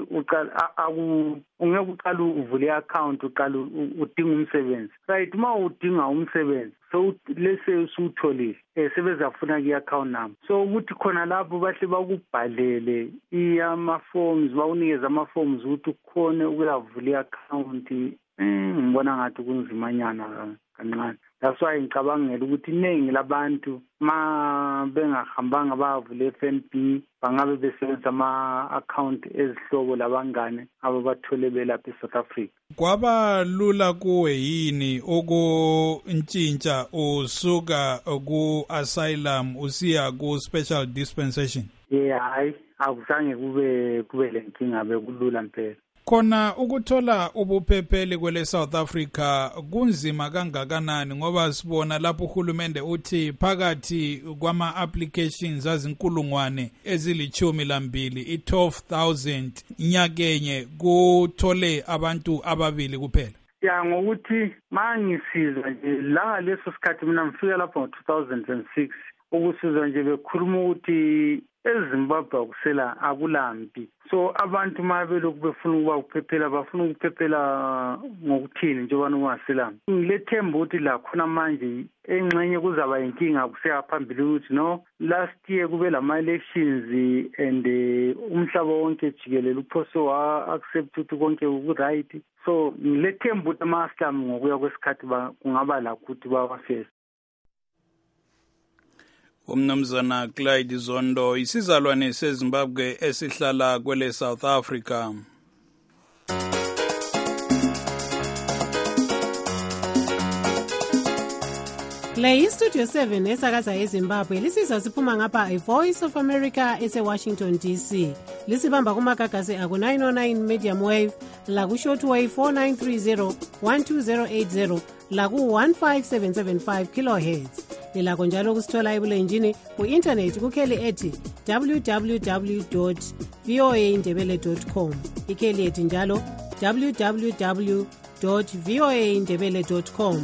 Speaker 2: ungeke uqala uvule i-account uqala udinga umsebenzi. Right, uma udinga umsebenzi so lese usutholile sebezafuna i-account number. So ukuthi khona lapho bahle bakubhalele ama-forms bawunikeza ama-forms ukuthi ukhone ukuyavula i-account. Ngibona ngathi kunzimanyana kancane. That's why ngicabangela ukuthi iningi labantu ma bengahambanga bavule FNB bangabe besebenzisa ama-account ezihlobo labangane ababathole belapha eSouth Africa.
Speaker 21: Kwaba lula kuwe yini ukuntshintsha usuka ku-asylum usiya ku-special dispensation?
Speaker 2: Hayi akuzange kube lenkinga bekulula mpela.
Speaker 21: Khona ukuthola ubuphepheli kwele South Africa kunzima kangakanani ngoba sibona lapho uhulumende uthi phakathi kwama-applications azinkulungwane ezili-12 i-12,000 nyakenye kuthole abantu 2 kuphela.
Speaker 2: Ngokuthi mangisiza nje la leso sikhathi mina ngifika lapho ngo-2006 ukusiza nje bekhuluma ukuthi eZimbabwe akusela akulampi. So abantu ma belokhu befuna ukuba ukuphephela bafuna ukuphephela ngokuthini njengoba kungaselami. Ngilethemba ukuthi la khona manje engxenye kuzaba inkinga kuseyaphambili ukuthi no last year kube lama-elections and umhlaba wonke jikelele uphose wa-accept ukuthi konke ku-right. So ngilethemba ukuthi ama-Aslam ngokuya kwesikhathi kungaba lakho ukuthi bawafeza.
Speaker 21: Umnumzana Clyde Zondo isizalwane seZimbabwe esihlala kwele South Africa.
Speaker 10: Le iStudio 7 esakaza eZimbabwe lisizwa siphuma ngapha iVoice of America ese-Washington DC. Lisibamba kumagagasi aku-909 medium wave, laku-shortwave 4930 12080, laku-15775 kilohertz. Lilakho njalo kusithola ebulenjini ku-internet kukheli ethi www.voaindebele.com. Ikheli ethi njalo www.voaindebele.com.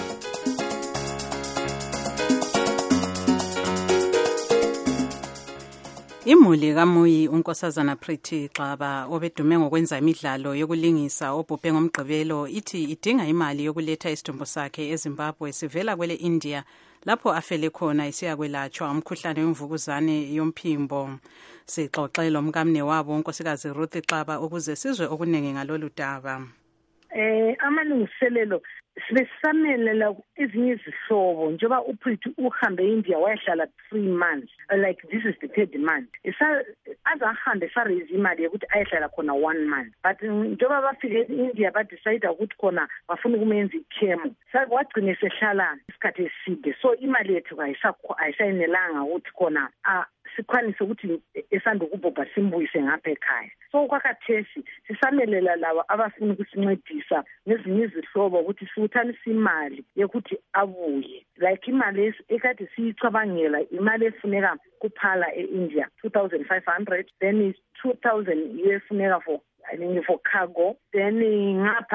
Speaker 11: Imuli kaMuyi unkosazana Pretty Xaba obedume ngokwenza imidlalo yokulingisa obhubhe ngomgqibelo ithi idinga imali yokuletha isidumbu sakhe eZimbabwe sivela kwele India lapho afele khona isiyakwelatshwa umkhuhlane wemvukuzane yomphimbo. Sixoxele umkamne wabo unkosikazi Ruth Xaba ukuze sizwe okunenge ngalolu daba.
Speaker 15: Amalungiselelo sibesamelela ezinye izihlobo njengoba uPretty uhambe eIndia wayahlala 3 months, like this is the 3rd month. Azahambe farezi imali yokuthi ayehlala khona 1 month, but njengoba bafike eIndia badecide ukuthi khona bafuna ukumenza ichemo wagcina esehlala isikhathi eside. So imali yethu ayisayinelanga ukuthi khona sikwanise ukuthi esanda ukubhubha simbuyise ngapha ekhaya. So kwakhathesi sisamelela laba abafuna ukusincedisa ngezinye izihlobo ukuthi siwuthanise imali yokuthi abuye, like imali ekade siyicabangela imali efuneka kuphala eIndia 2,500, then is 2,000 efuneka for cargo, then ngapha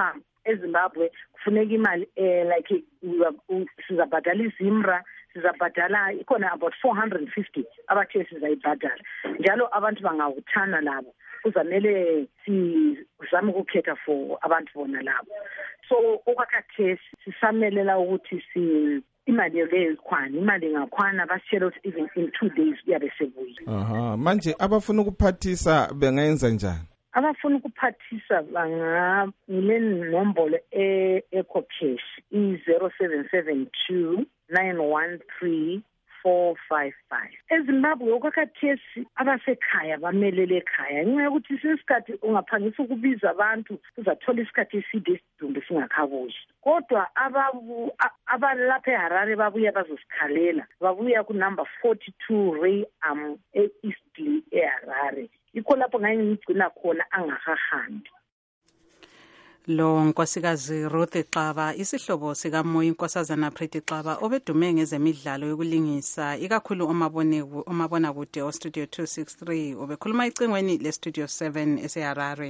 Speaker 15: eZimbabwe kufuneka imali like sizabhadala izimra, sizabhadala ikhona about 450 abathe sizayibhadala. Njalo abantu bangawuthana labo. Kuzamele sizame ukukhetha for abantu bona labo. So okwakhathesi sisamelela ukuthi imali leyo ikhwana, imali ngakhwana basitshela ukuthi even in 2 days uyabe sebuye.
Speaker 16: Manje abafuna ukuphathisa bengayenza njani?
Speaker 15: Abafuna ukuphathisa ngile nombolo ecocash i0772 913 455. eZimbabwe okwakhathesi abasekhaya bamelele ekhaya ngenxa yokuthi isikhathi ungaphangisa ukubiza abantu uzathola isikhathi eside isidumbu singakhabuzi. Kodwa abalapha eHarare babuya bazosikhalela, babuya ku number 42 Ray Eastley eHarare. Ikho lapho ngayengigcina khona angahahambi.
Speaker 11: Lo nkosikazi Ruth Xaba isihlobo sika Moyi Nkosazana Pretty Xaba obedume ngezemidlalo yokulingisa ikakhulu omabona kude o Studio 263 obekhuluma icingweni le Studio 7 eseHarare.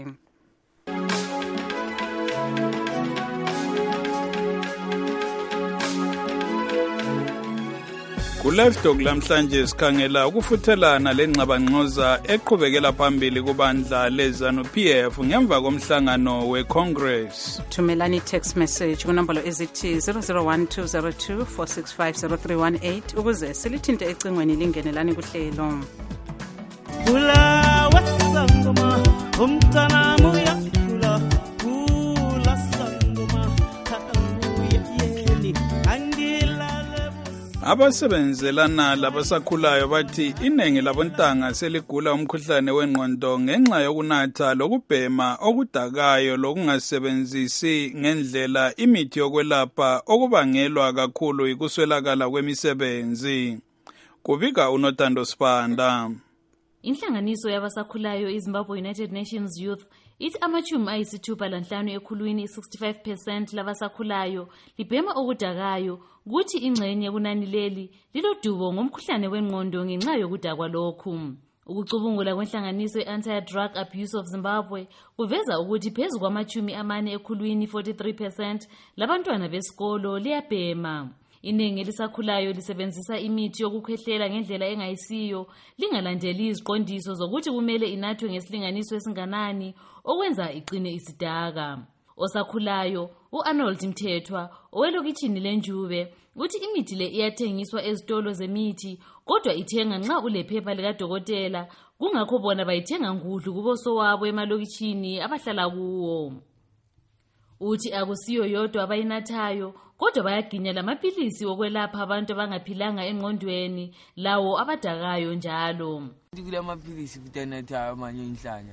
Speaker 21: Kulefdog lamhlanje sikhangela ukufuthelana lenxabangxoza eqhubekela phambili kubandla leZANU-PF ngemva komhlangano weCongress.
Speaker 11: Thumelani text message kunombolo ezithi 001202465038 ukuze silithinte ecingweni lingenelani kuhlelo.
Speaker 6: Kula wasangoma umntana muya kula kula sangoma kakamuya yeli
Speaker 21: Abasebenzelana labasakhulayo bathi inengi labontanga seligula umkhuhlane wengqondo ngenxa yokunatha lokubhema okudakayo lokungasebenzisi ngendlela imithi yokwelapha okubangelwa kakhulu ikuswelakala kwemisebenzi. Kubika uNothando Sibanda.
Speaker 9: Inhlanganiso yabasakhulayo iZimbabwe United Nations Youth ithi amachumi ayisithupha lanhlanu ekhulwini 65% labasakhulayo libhema okudakayo kuthi ingxenye kunani leli lilodubo ngomkhuhlane wengqondo ngenxa yokudakwa lokhu. Ukucubungula kwenhlanganiso Anti-Drug Abuse of Zimbabwe kuveza ukuthi phezu kwamachumi amane ekhulwini 43% labantwana besikolo liyabhema. Iningi elisakhulayo lisebenzisa imithi yokukhwehlela ngendlela engayisiyo, lingalandeli iziqondiso zokuthi kumele inathwe ngesilinganiso esinganani okwenza iqine isidaka. Osakhulayo uArnold Mthethwa owelokitshini leNjube uthi imithi le iyathengiswa ezitolo zemithi kodwa ithenga nxa ulephepha likadokotela, kungakho bona bayithenga ngudlu kuboso wabo emalokitshini abahlala kuwo. Uthi akusiyo yodwa abayinathayo kodwa bayaginya lamaphilisi okwelapha abantu abangaphilanga engqondweni lawo abadakayo njalo.
Speaker 12: Kule amaphilisi kutanathayo amanye inhlanya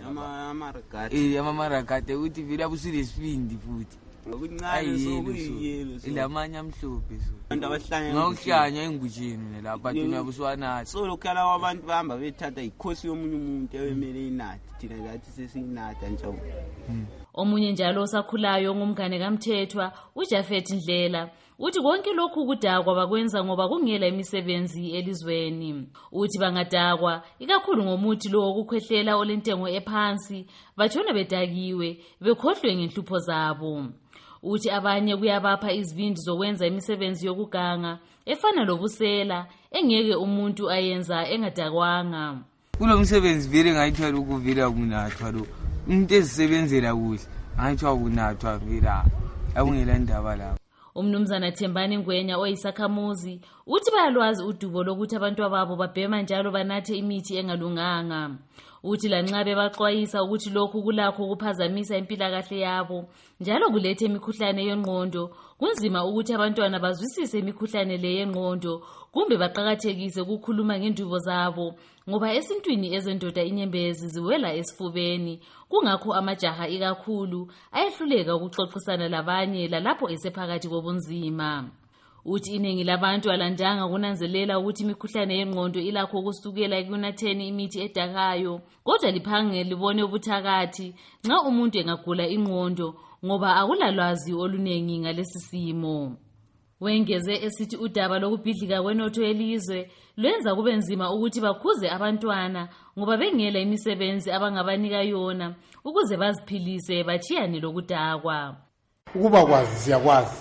Speaker 12: amamaragate uthi vele abusile sibindi futhi ngokuncane sokuyiyelo ilamanye amhlophe so abantu abahlanya ngawuhlanya engujeni nelapha thina buswana so lokhala wabantu bahamba bethatha ikhosi yomunye umuntu ewemele inathi thina lathi sesinatha ntsho.
Speaker 9: Omunye njalo osakhulayo ngumngane kaMthethwa uJafet Ndlela uthi konke lokhu kudakwa bakwenza ngoba kungela imisebenzi elizweni. Uthi bangadakwa ikakhulu ngomuthi lo wokukhwehlela olentengo ephansi batshona bedakiwe bekhohlwe ngenhlupho zabo. Uthi abanye kuyabapha izibindi zokwenza imisebenzi yokuganga efana lobusela engeke umuntu ayenza engadakwanga.
Speaker 12: Kulo msebenzi vele ngayithwala ukuvela kunathwa lo umuntu ezisebenzela kuhle ngayithwa kunathwa vela akungela ndaba lapho.
Speaker 9: Umnumzana Thembani Ngwenya oyisakhamuzi uthi bayalwazi udubo lokuthi abantu ababo babhema njalo banathe imithi engalunganga. Uthi lanxa bebaxwayisa ukuthi lokhu kulakho kuphazamisa impilakahle yabo njalo kulethe imikhuhlane yengqondo, kunzima ukuthi abantwana bazwisise imikhuhlane le yengqondo kumbe baqhakathekise ukukhuluma ngendubo zabo ngoba esintwini ezendoda inyembezi ziwela esifubeni, kungakho amajaha ikakhulu ayehluleka ukuxoxisana labanye lalapho esephakathi kobunzima. Uthi iningi labantu alandanga kunanzelela ukuthi imikhuhlane yengqondo ilakho kusukela ekunatheni imithi edakayo, kodwa liphange libone ubuthakathi nxa umuntu engagula ingqondo ngoba akulalwazi olunengi ngalesi simo. Wengeze esithi udaba lokubhidlika kwenotho yelizwe lwenza kube nzima ukuthi bakhuze abantwana ngoba bengela imisebenzi abangabanika yona ukuze baziphilise bachiyane lokudakwa.
Speaker 1: ukuba kwazi siyakwazi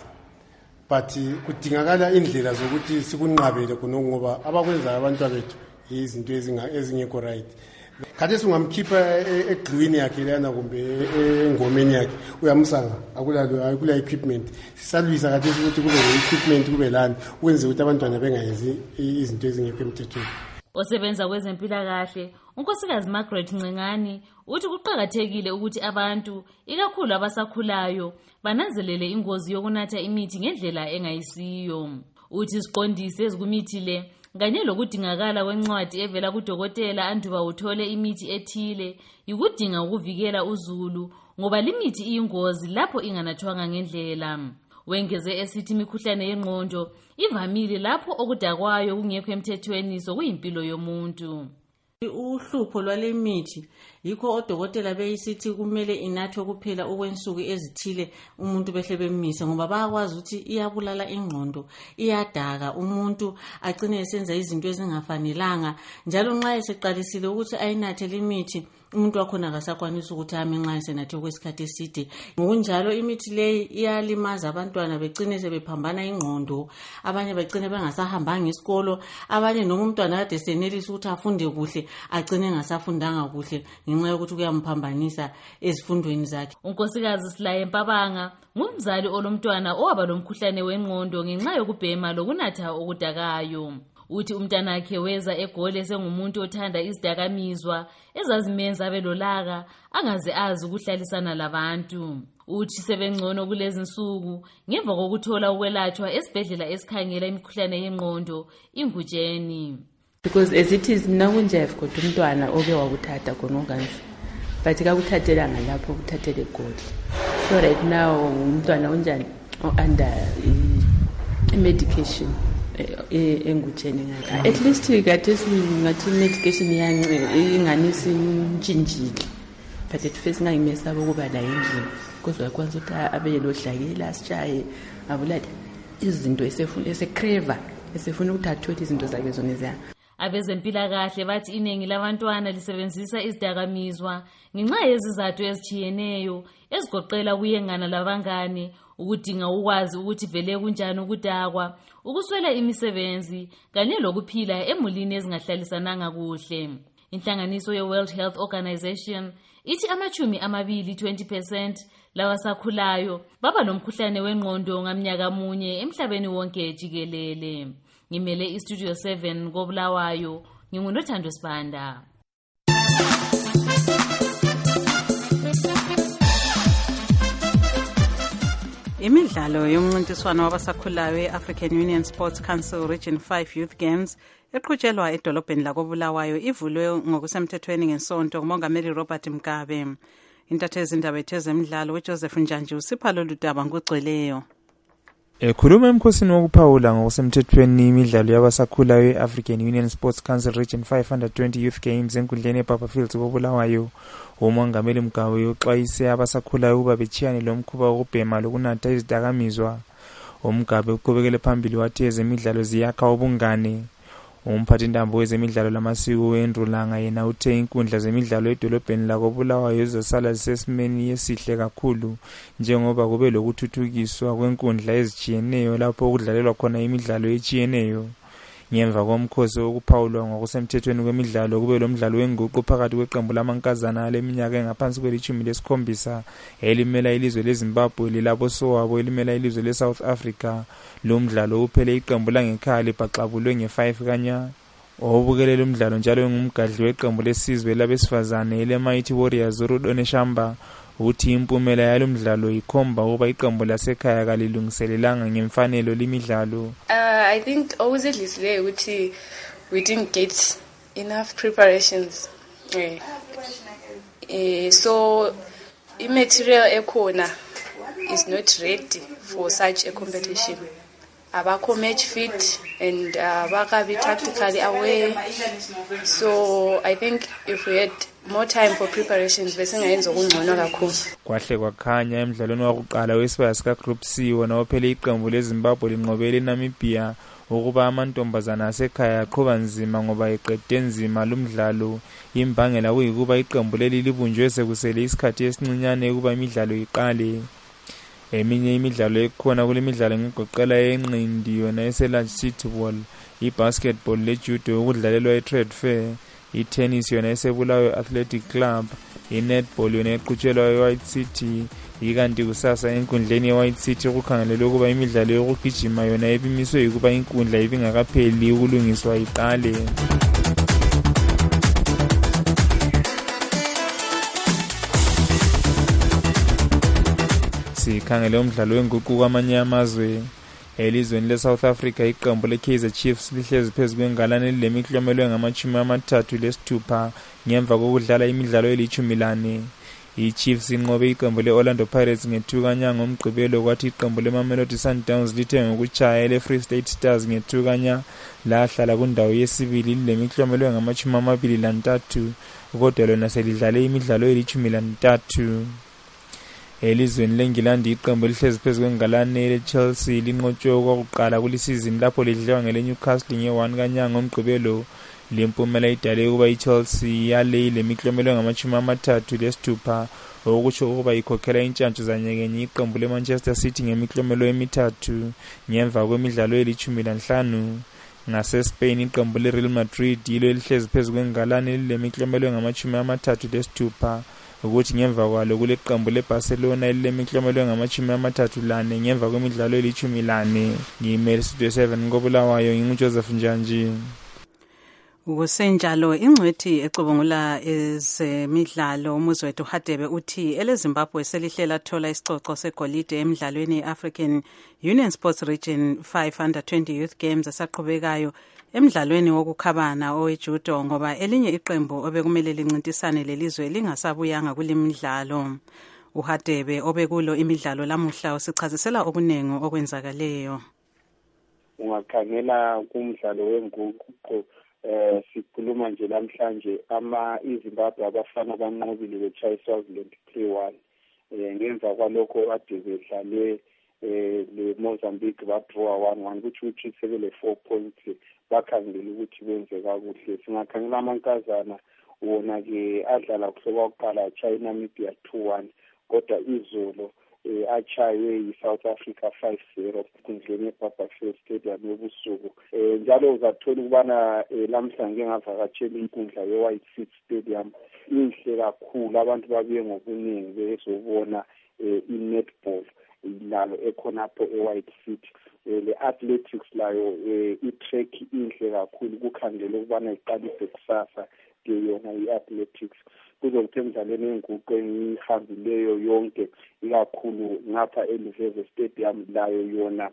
Speaker 1: but kudingakala indlela zokuthi sikunqabele khonoko ngoba abakwenzayo abantwana bethu izinto ezingekho right. Kade singamkhipha egluwini yakhe lana kumbe engomeni yakhe uyamsanga akula equipment sisalwisa kade ukuthi kube equipment kube lana ukwenza ukuthi abantwana bengayenzi izinto ezingekho emthethweni.
Speaker 9: Osebenza kwezempilakahle unkosikazi Margaret Ncengani uthi kuqhakathekile ukuthi abantu ikakhulu abasakhulayo bananzelele ingozi yokunatha imithi ngendlela engayisiyo. Uthi siqondise ezikumithi le kanye lokudingakala kwencwadi evela kudokotela anduba uthole imithi ethile yikudinga ukuvikela uzulu ngoba limithi iyingozi lapho inganathwanga ngendlela. Wengeze esithi imikhuhlane yengqondo ivamile lapho okudakwayo kungekho emthethweni sokuyimpilo yomuntu.
Speaker 14: Uhlupho lwale mithi yikho odokotela beyisithi kumele inathwe kuphela okwensuku ezithile umuntu behle bemise ngoba bayakwazi ukuthi iyabulala ingqondo, iyadaka umuntu agcine esenza izinto ezingafanelanga njalo nxa eseqalisile ukuthi ayinathe lemithi umuntu wakhona akasakwanisa ukuthi ame nxa esenathe kwesikhathi eside. Ngokunjalo imithi leyi iyalimaza abantwana begcine sebephambana ingqondo, abanye begcine bengasahambanga isikolo, abanye noma umntwana kade senelisa ukuthi afunde kuhle agcine engasafundanga kuhle ngenxa yokuthi kuyamphambanisa ezifundweni zakhe. Unkosikazi Silaye Mpabanga ngumzali olomntwana owaba lomkhuhlane wengqondo ngenxa yokubhema lokunatha okudakayo. Uthi umntanakhe weza eGoli sengumuntu othanda izidakamizwa ezazimenza belolaka angaze azi ukuhlalisana labantu. Uthi sebengcono kulezi insuku ngemva kokuthola ukwelatshwa esibhedlela esikhangela imikhuhlane yengqondo iNgutsheni.
Speaker 17: Because as it is now kunjev kodwa umntwana oke wakuthatha khona kanje but kakuthathela ngalapho ukuthathele eGoli. So right now umntwana unjani under medication engutsheni ngaka at least kade singathi medication inganisi intshintshile but at first ngayimesaba ukuba la endlini kodwa kwanza ukuthi abe lodlakela sitshaye abulala izinto esecreva esefuna ukuthi athole izinto zakhe zona eziya.
Speaker 9: Abezempilakahle bathi iningi labantwana lisebenzisa izidakamizwa ngenxa yezizathu ezitshiyeneyo ezigoqela kuyengana labangane, ukudinga ukwazi ukuthi vele kunjani ukudakwa, ukuswela imisebenzi kanye lokuphila emulini ezingahlalisananga kuhle. Inhlanganiso ye-World Health Organization ithi 20% labasakhulayo baba nomkhuhlane wengqondo ngamnyaka munye emhlabeni wonke jikelele. Ngimele iStudio 7 koBulawayo, nginguNothando Sibanda.
Speaker 11: Imidlalo yomncintiswano wabasakhulayo e-African Union Sports Council Region 5 Youth Games eqhutshelwa edolobheni lakoBulawayo ivulwe ngokusemthethweni ngesonto nguMongameli Robert Mugabe. Intatheli indaba ezemidlalo uJoseph Njanji usipha lolu daba ngogcweleyo.
Speaker 20: Ekhuluma emkhosini wokuphawula ngokusemthethweni imidlalo yabasakhulayo e-African Union Sports Council Region 5 Under-20 Youth Games enkundleni ePapa Fields koBulawayo, uMongameli Mugabe uxwayise abasakhulayo ukuba bechiyane lomkhuba wokubhema lokunatha izidakamizwa. uMugabe uqhubekele phambili wathi ezemidlalo ziyakha ubungane. Umphathintambo wezemidlalo lamasiko weAndrew Langa yena uthe inkundla zemidlalo edolobheni lakoBulawayo zizosala zisesimeni esihle kakhulu njengoba kube lokuthuthukiswa kwenkundla ezijiyeneyo lapho kudlalelwa khona imidlalo ejiyeneyo. Ngemva komkhosi wokuphawulwa ngokusemthethweni kwemidlalo kube lomdlalo wenguqu phakathi kweqembu lamankazana leminyaka engaphansi kwe-17 elimela ilizwe leZimbabwe lilabo sowabo elimela ilizwe leSouth Africa. Lo mdlalo uphele iqembu langekhaya libhaxabulwe nge-5 kanya. Obukelele umdlalo njalo ngumgadli weqembu lesizwe labesifazane eleMighty Warriors uRudone Shamba uthi impumela yalo mdlalo ikhomba ukuba iqembu lasekhaya kalilungiselelanga ngemfanelo limidlalo.
Speaker 25: I think obviously ukuthi we didn't get enough preparations. So immaterial ekhona is not ready for such a competition. Abakho match fit and bakabi tactically aware. So I think if we had more time for preparations besingayenza okungcono kakhulu.
Speaker 20: Kwahle kwakhanya emidlalweni wakuqala wesibaya sika Group C wona ophele iqembu leZimbabwe linqobele eNamibia ukuba amantombazana asekhaya aqhuba nzima ngoba eqede nzima lumdlalo. Imbangela kuyikuba iqembu leli libunjwe sekusele isikhathi esincinyane ukuba imidlalo iqale. eminye imidlalo ekhona kule midlalo ngigoqela enqindi yona eselarge city ball, i-basketball le-judo ukudlalelwa e-trade fair, i-tennis yona esebulawayo athletic club, i-netball yona eqhutshelwa e-White City. Ikanti kusasa enkundleni ye-White City kukhangelelwe ukuba imidlalo yokugijima yona ebimiswe ukuba inkundla ibingakapheli ukulungiswa iqale. Sikhangele umdlalo wenguquko kwamanye amazwe. Elizweni le-South Africa iqembu le-Kaizer Chiefs lihlezi phezu kwengalane lemiklomelo engama-36 ngemva kokudlala imidlalo eli-14. I-Chiefs inqobe iqembu le-Orlando Pirates nge-2-0 ngomgqibelo, kwathi iqembu le-Mamelodi Sundowns lithe ngokuchaya le-Free State Stars nge-2-0 lahlala kundawo yesibili lemiklomelo engama-23, kodwa lona selidlale imidlalo eli-13. Elizweni leNgilandi iqembu lihlezi phezu kwengalane le-Chelsea linqotshwe okwakuqala kulisizini lapho lidliwa ngele-Newcastle nge-1-0 ngomgqibelo. Lempumela idale ukuba i-Chelsea yale lemiklomelo engama-36 okutsho ukuba ikhokhela intshantshu zanyekenye iqembu le-Manchester City ngemiklomelo emithathu ngemva kwemidlalo eli-15. Ngase-Spain iqembu le-Real Madrid yilo elihlezi phezu kwengalane lemiklomelo engama-36, ukuthi ngemva kwalo kule qembu le-Barcelona elilemiklomelo engama-34 ngemva kwemidlalo eli-14. Ngiyimele Studio 7 ngobulawayo nginguJoseph Njanji.
Speaker 11: Kusenjalo ingcwethi ecubungula ezemidlalo umuzi wethu Hadebe uthi eleZimbabwe selihlela thola isicoco segolide emidlalweni ye-African Union Sports Region 5 Under-20 Youth Games esaqhubekayo emidlalweni wokukhabana owejudo ngoba elinye iqembu obekumele lincintisane lelizwe lingasabuyanga kulimidlalo. uHadebe obekulo imidlalo lamuhla usichazisela okuningi okwenzakaleyo.
Speaker 8: Ungakhangela kumdlalo wenguquko sikhuluma nje namhlanje iZimbabwe abafana banqobile beChai Swaziland 3-1 ngemva kwalokho kade bedlale le-Mozambique badraw 1-1 ukuthi sebele 4 points bakhangela ukuthi benze kakuhle. Singakhangela amankazana wona-ke adlala kuhlobo kuqala China Namibia 2-1 kodwa izolo achaywe yi-South Africa 5-0 kundleni eBarberfield Stadium yobusuku. Njalo uzathola ukubana lamhla ngingavakatshela inkundla ye-White City Stadium inhle kakhulu, abantu babuye ngobuningi bezobona i-netball lalo ekhonapho e-White City. Le-athletics layo i-track inhle kakhulu, kukhandela ukubana iqalise kusasa ke yona i-athletics. Kuzokuthi emidlalweni yenguqu engihambileyo yonke ikakhulu ngapha eLuveze Stadium layo yona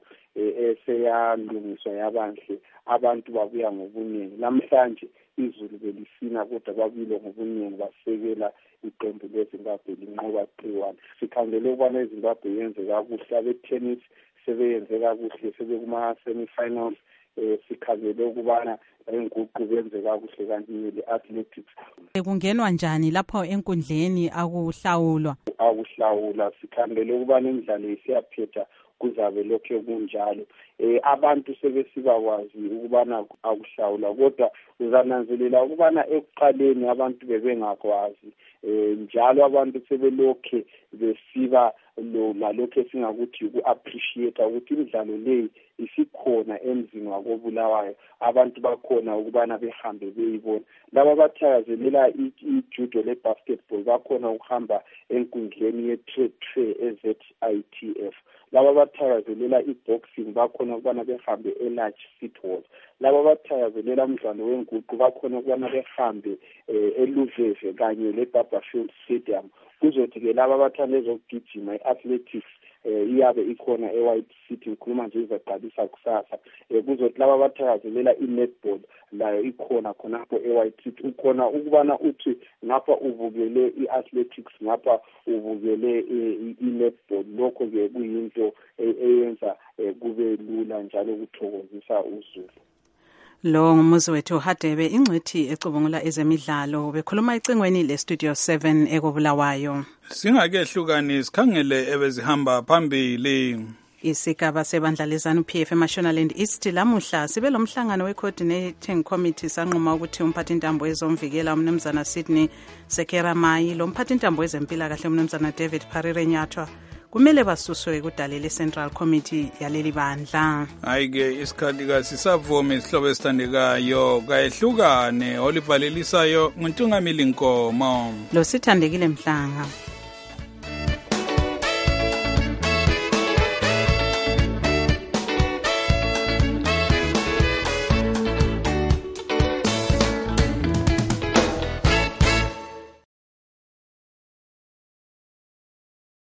Speaker 8: eseyalungiswa yabanhle, abantu babuya ngobuningi. Namhlanje izulu belisina kodwa babuyile ngobuningi basekela iqembu leZimbabwe linqoba 3-1. Sikhandele ukubana iZimbabwe yenze kakuhle, abe-tennis sebeyenze kakuhle, sebekuma-semi-finals. Sikhangele ukubana inguqu benze kakuhle kanti le-athletics.
Speaker 11: Kungenwa njani lapho enkundleni akuhlawulwa?
Speaker 8: Akuhlawula, sikhangele ukubana imidlalo isiyaphetha kuzabe lokho kunjalo. Abantu sebesiba kwazi ukubana akuhlawula, kodwa uzananzelela ukubana ekuqaleni abantu bebengakwazi, njalo abantu sebelokhe besiba lalokho esingakuthi uku-appreciate ukuthi imidlalo leyi isikhona emzini wakobulawayo, abantu bakhona ukubana behambe beyibona. Laba abathakazelela ijudo le-basketball bakhona ukuhamba enkundleni ye-trade fair e-ZITF. Laba abathakazelela i-boxing bakhona ukubana behambe e-large city hall. Laba abathakazelela umdlalo wenguqu bakhona ukubana behambe eLuveze kanye le-Barberfield Stadium. Kuzothi-ke laba abathanda ezokugijima i-athletics iyabe ikhona e-White City, ngikhuluma nje izaqalisa kusasa. Kuzothi laba abathakazelela i-netball layo ikhona khonapho e-White City. Ukhona ukubana uthi ngapha ubukele i-athletics, ngapha ubukele i-netball. Lokho-ke kuyinto eyenza kube lula njalo kuthokozisa uzulu.
Speaker 11: Lo ngumuzi wethu Hadebe ingcwethi ecubungula ezemidlalo bekhuluma icingweni le-Studio 7 ekobulawayo.
Speaker 21: Singakehlukani sikhangele ebezihamba phambili.
Speaker 11: Isigaba sebandla lezanu PF eMashonaland East lamuhla sibe lomhlangano we-coordinating committee sanquma ukuthi umphathintambo ezomvikela umnumzana Sydney Sekera Mai lo mphathintambo ezempilakahle umnumzana David Parire Nyathwa kumele basuswe kudale le-Central Committee yaleli bandla.
Speaker 21: Hayi-ke isikhathi kasisavumi isihlobo esithandekayo kayehlukane olivalelisayo nguNtungamili Nkomo
Speaker 11: lo sithandekile Mhlanga.